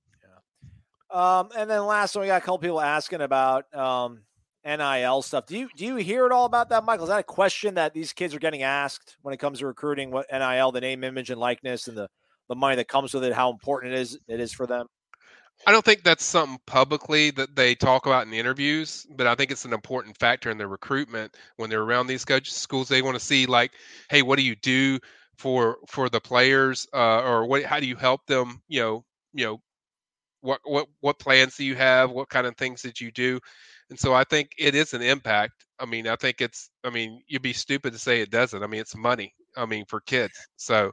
Um, and then last one, we got a couple people asking about um, N I L stuff. Do you do you hear at all about that, Michael? Is that a question that these kids are getting asked when it comes to recruiting? What N I L, the name, image, and likeness, and the, the money that comes with it, how important it is it is for them? I don't think that's something publicly that they talk about in interviews, but I think it's an important factor in their recruitment when they're around these coaches schools. They want to see like, hey, what do you do for for the players, uh, or what? How do you help them? You know, you know. What, what what plans do you have? What kind of things did you do? And so I think it is an impact. I mean, I think it's, I mean, you'd be stupid to say it doesn't. I mean, it's money. I mean, for kids. So,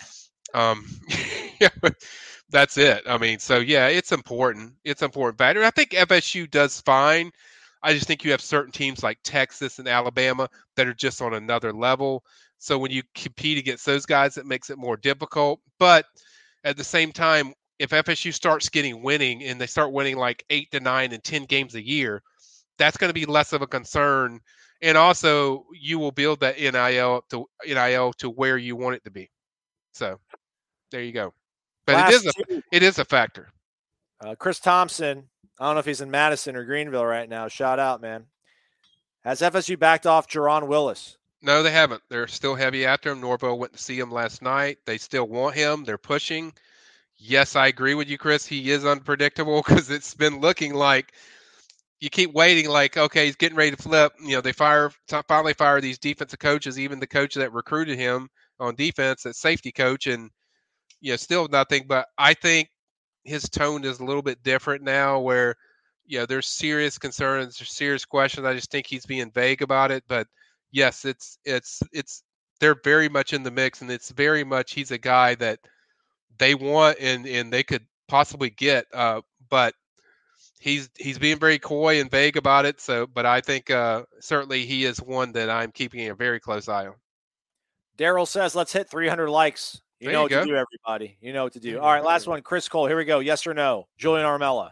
um, yeah, that's it. I mean, so yeah, it's important. It's important factor. I think F S U does fine. I just think you have certain teams like Texas and Alabama that are just on another level. So when you compete against those guys, it makes it more difficult. But at the same time, if F S U starts getting winning and they start winning like eight to nine and ten games a year, that's going to be less of a concern. And also, you will build that N I L to N I L to where you want it to be. So, there you go. But Last it is a two. it is a factor. Uh, Chris Thompson, I don't know if he's in Madison or Greenville right now. Shout out, man. Has F S U backed off Jaron Willis? No, they haven't. They're still heavy after him. Norvell went to see him last night. They still want him. They're pushing. Yes, I agree with you, Chris. He is unpredictable because it's been looking like you keep waiting, like, okay, he's getting ready to flip. You know, they fire finally fire these defensive coaches, even the coach that recruited him on defense, that safety coach, and you know, still nothing. But I think his tone is a little bit different now, where you know there's serious concerns, there's serious questions. I just think he's being vague about it. But yes, it's it's it's they're very much in the mix, and it's very much he's a guy that they want and, and they could possibly get, uh, but he's he's being very coy and vague about it. So, but I think uh, certainly he is one that I'm keeping a very close eye on. Daryl says, "Let's hit three hundred likes." You there know you what go. to do, everybody. You know what to do. All right, last one. Chris Cole. Here we go. Yes or no? Julian Armella.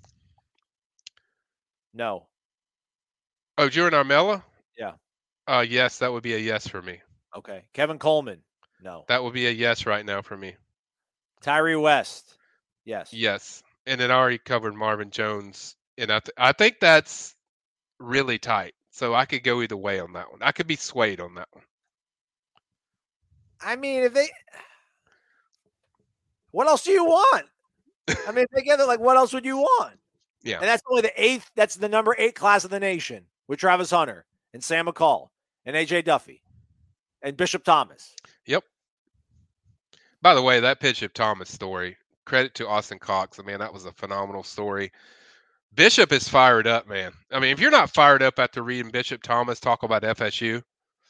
No. Oh, Julian Armella? Yeah. Uh, yes, that would be a yes for me. Okay. Kevin Coleman. No. That would be a yes right now for me. Tyree West. Yes. Yes. And it already covered Marvin Jones. And I, th- I think that's really tight. So I could go either way on that one. I could be swayed on that one. I mean, if they, what else do you want? I mean, if they get it, like, what else would you want? Yeah. And that's only the eighth, that's the number eight class of the nation with Travis Hunter and Sam McCall and A J Duffy and Bishop Thomas. Yep. By the way, that Bishop Thomas story, credit to Austin Cox. I mean, that was a phenomenal story. Bishop is fired up, man. I mean, if you're not fired up after reading Bishop Thomas talk about F S U,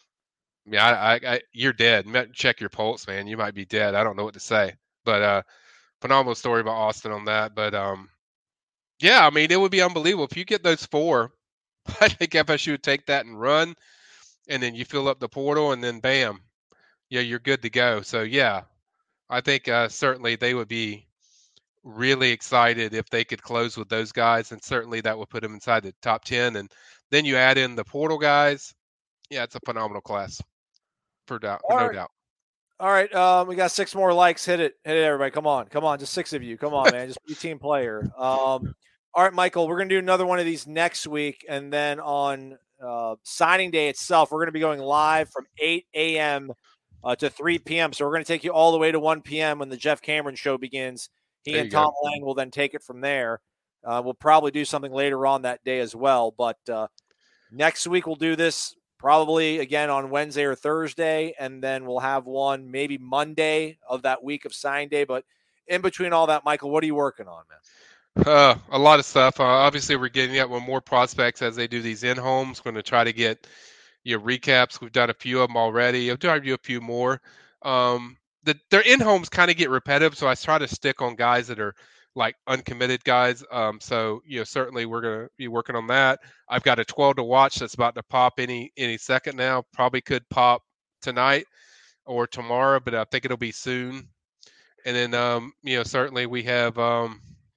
I mean, I, I, I you're dead. Check your pulse, man. You might be dead. I don't know what to say, but uh, phenomenal story about Austin on that. But um, yeah, I mean, it would be unbelievable if you get those four. I think F S U would take that and run, and then you fill up the portal, and then bam, yeah, you're good to go. So yeah, I think uh, certainly they would be really excited if they could close with those guys, and certainly that would put them inside the top ten. And then you add in the portal guys. Yeah, it's a phenomenal class, for doubt, for no right. doubt. All right, um, we got six more likes. Hit it, hit it, everybody! Come on, come on, just six of you. Come on, man, just be a team player. Um, all right, Michael, we're gonna do another one of these next week, and then on uh, signing day itself, we're gonna be going live from eight a.m. Uh, to three p.m. So we're gonna take you all the way to one p.m. when the Jeff Cameron show begins. He There and you Tom go. Lang will then take it from there. Uh, we'll probably do something later on that day as well. But uh, next week we'll do this probably again on Wednesday or Thursday, and then we'll have one maybe Monday of that week of sign day. But in between all that, Michael, what are you working on, man? Uh, a lot of stuff. Uh, obviously, we're getting up with more prospects as they do these in-homes. Going to try to get your recaps. We've done a few of them already. I'll try to do a few more. Um, the, their in-homes kind of get repetitive, so I try to stick on guys that are like uncommitted guys. Um, so, you know, certainly we're going to be working on that. I've got a twelve to watch that's about to pop any any second now. Probably could pop tonight or tomorrow, but I think it'll be soon. And then, um, you know, certainly we have um,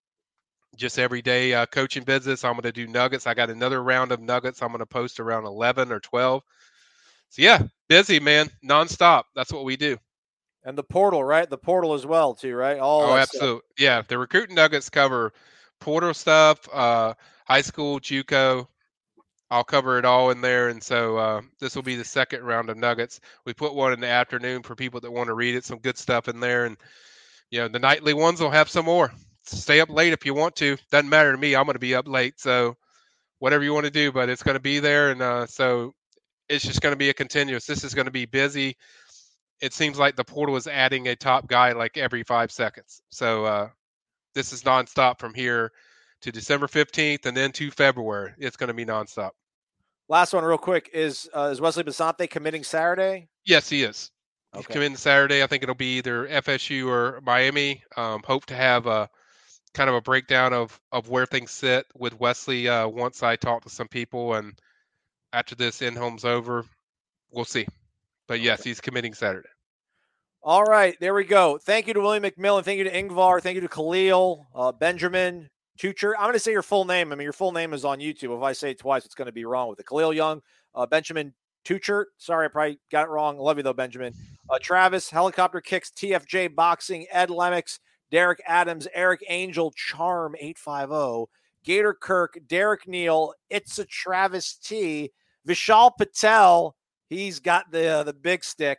just everyday uh, coaching visits. I'm going to do nuggets. I got another round of nuggets. I'm going to post around eleven or twelve. So, yeah, busy, man, nonstop. That's what we do. And the portal, right? The portal as well, too, right? All oh, that absolutely. Stuff. Yeah, the recruiting nuggets cover portal stuff, uh, high school, JUCO. I'll cover it all in there. And so uh, this will be the second round of nuggets. We put one in the afternoon for people that want to read it. Some good stuff in there. And, you know, the nightly ones will have some more. Stay up late if you want to. Doesn't matter to me. I'm going to be up late. So whatever you want to do, but it's going to be there. And uh, so it's just going to be a continuous. This is going to be busy. It seems like the portal is adding a top guy like every five seconds. So uh, this is nonstop from here to December fifteenth and then to February. It's going to be nonstop. Last one real quick. Is uh, is Wesley Basante committing Saturday? Yes, he is. Okay. He's committing Saturday. I think it'll be either F S U or Miami. Um, hope to have a kind of a breakdown of, of where things sit with Wesley uh, once I talk to some people. And after this in-home's over, we'll see. But yes, he's committing Saturday. All right, there we go. Thank you to William McMillan. Thank you to Ingvar. Thank you to Khalil, uh, Benjamin, Tucher. I'm going to say your full name. I mean, your full name is on YouTube. If I say it twice, it's going to be wrong with it. Khalil Young, uh, Benjamin Tucher. Sorry, I probably got it wrong. I love you, though, Benjamin. Uh, Travis, Helicopter Kicks, T F J Boxing, Ed Lemix, Derek Adams, Eric Angel, Charm eight fifty, Gator Kirk, Derek Neal, It's a Travis T, Vishal Patel. He's got the uh, the big stick.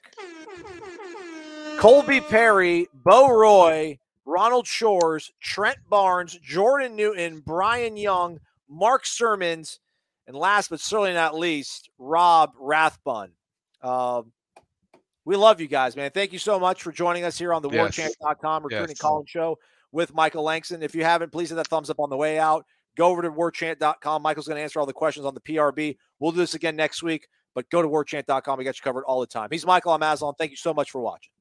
Colby Perry, Bo Roy, Ronald Shores, Trent Barnes, Jordan Newton, Brian Young, Mark Sermons, and last but certainly not least, Rob Rathbun. Um, we love you guys, man. Thank you so much for joining us here on the Yes. war chant dot com recruiting Yes. call-in show with Michael Langston. If you haven't, please hit that thumbs up on the way out. Go over to war chant dot com. Michael's going to answer all the questions on the P R B. We'll do this again next week, but go to war chant dot com. We got you covered all the time. He's Michael. I'm Aslan. Thank you so much for watching.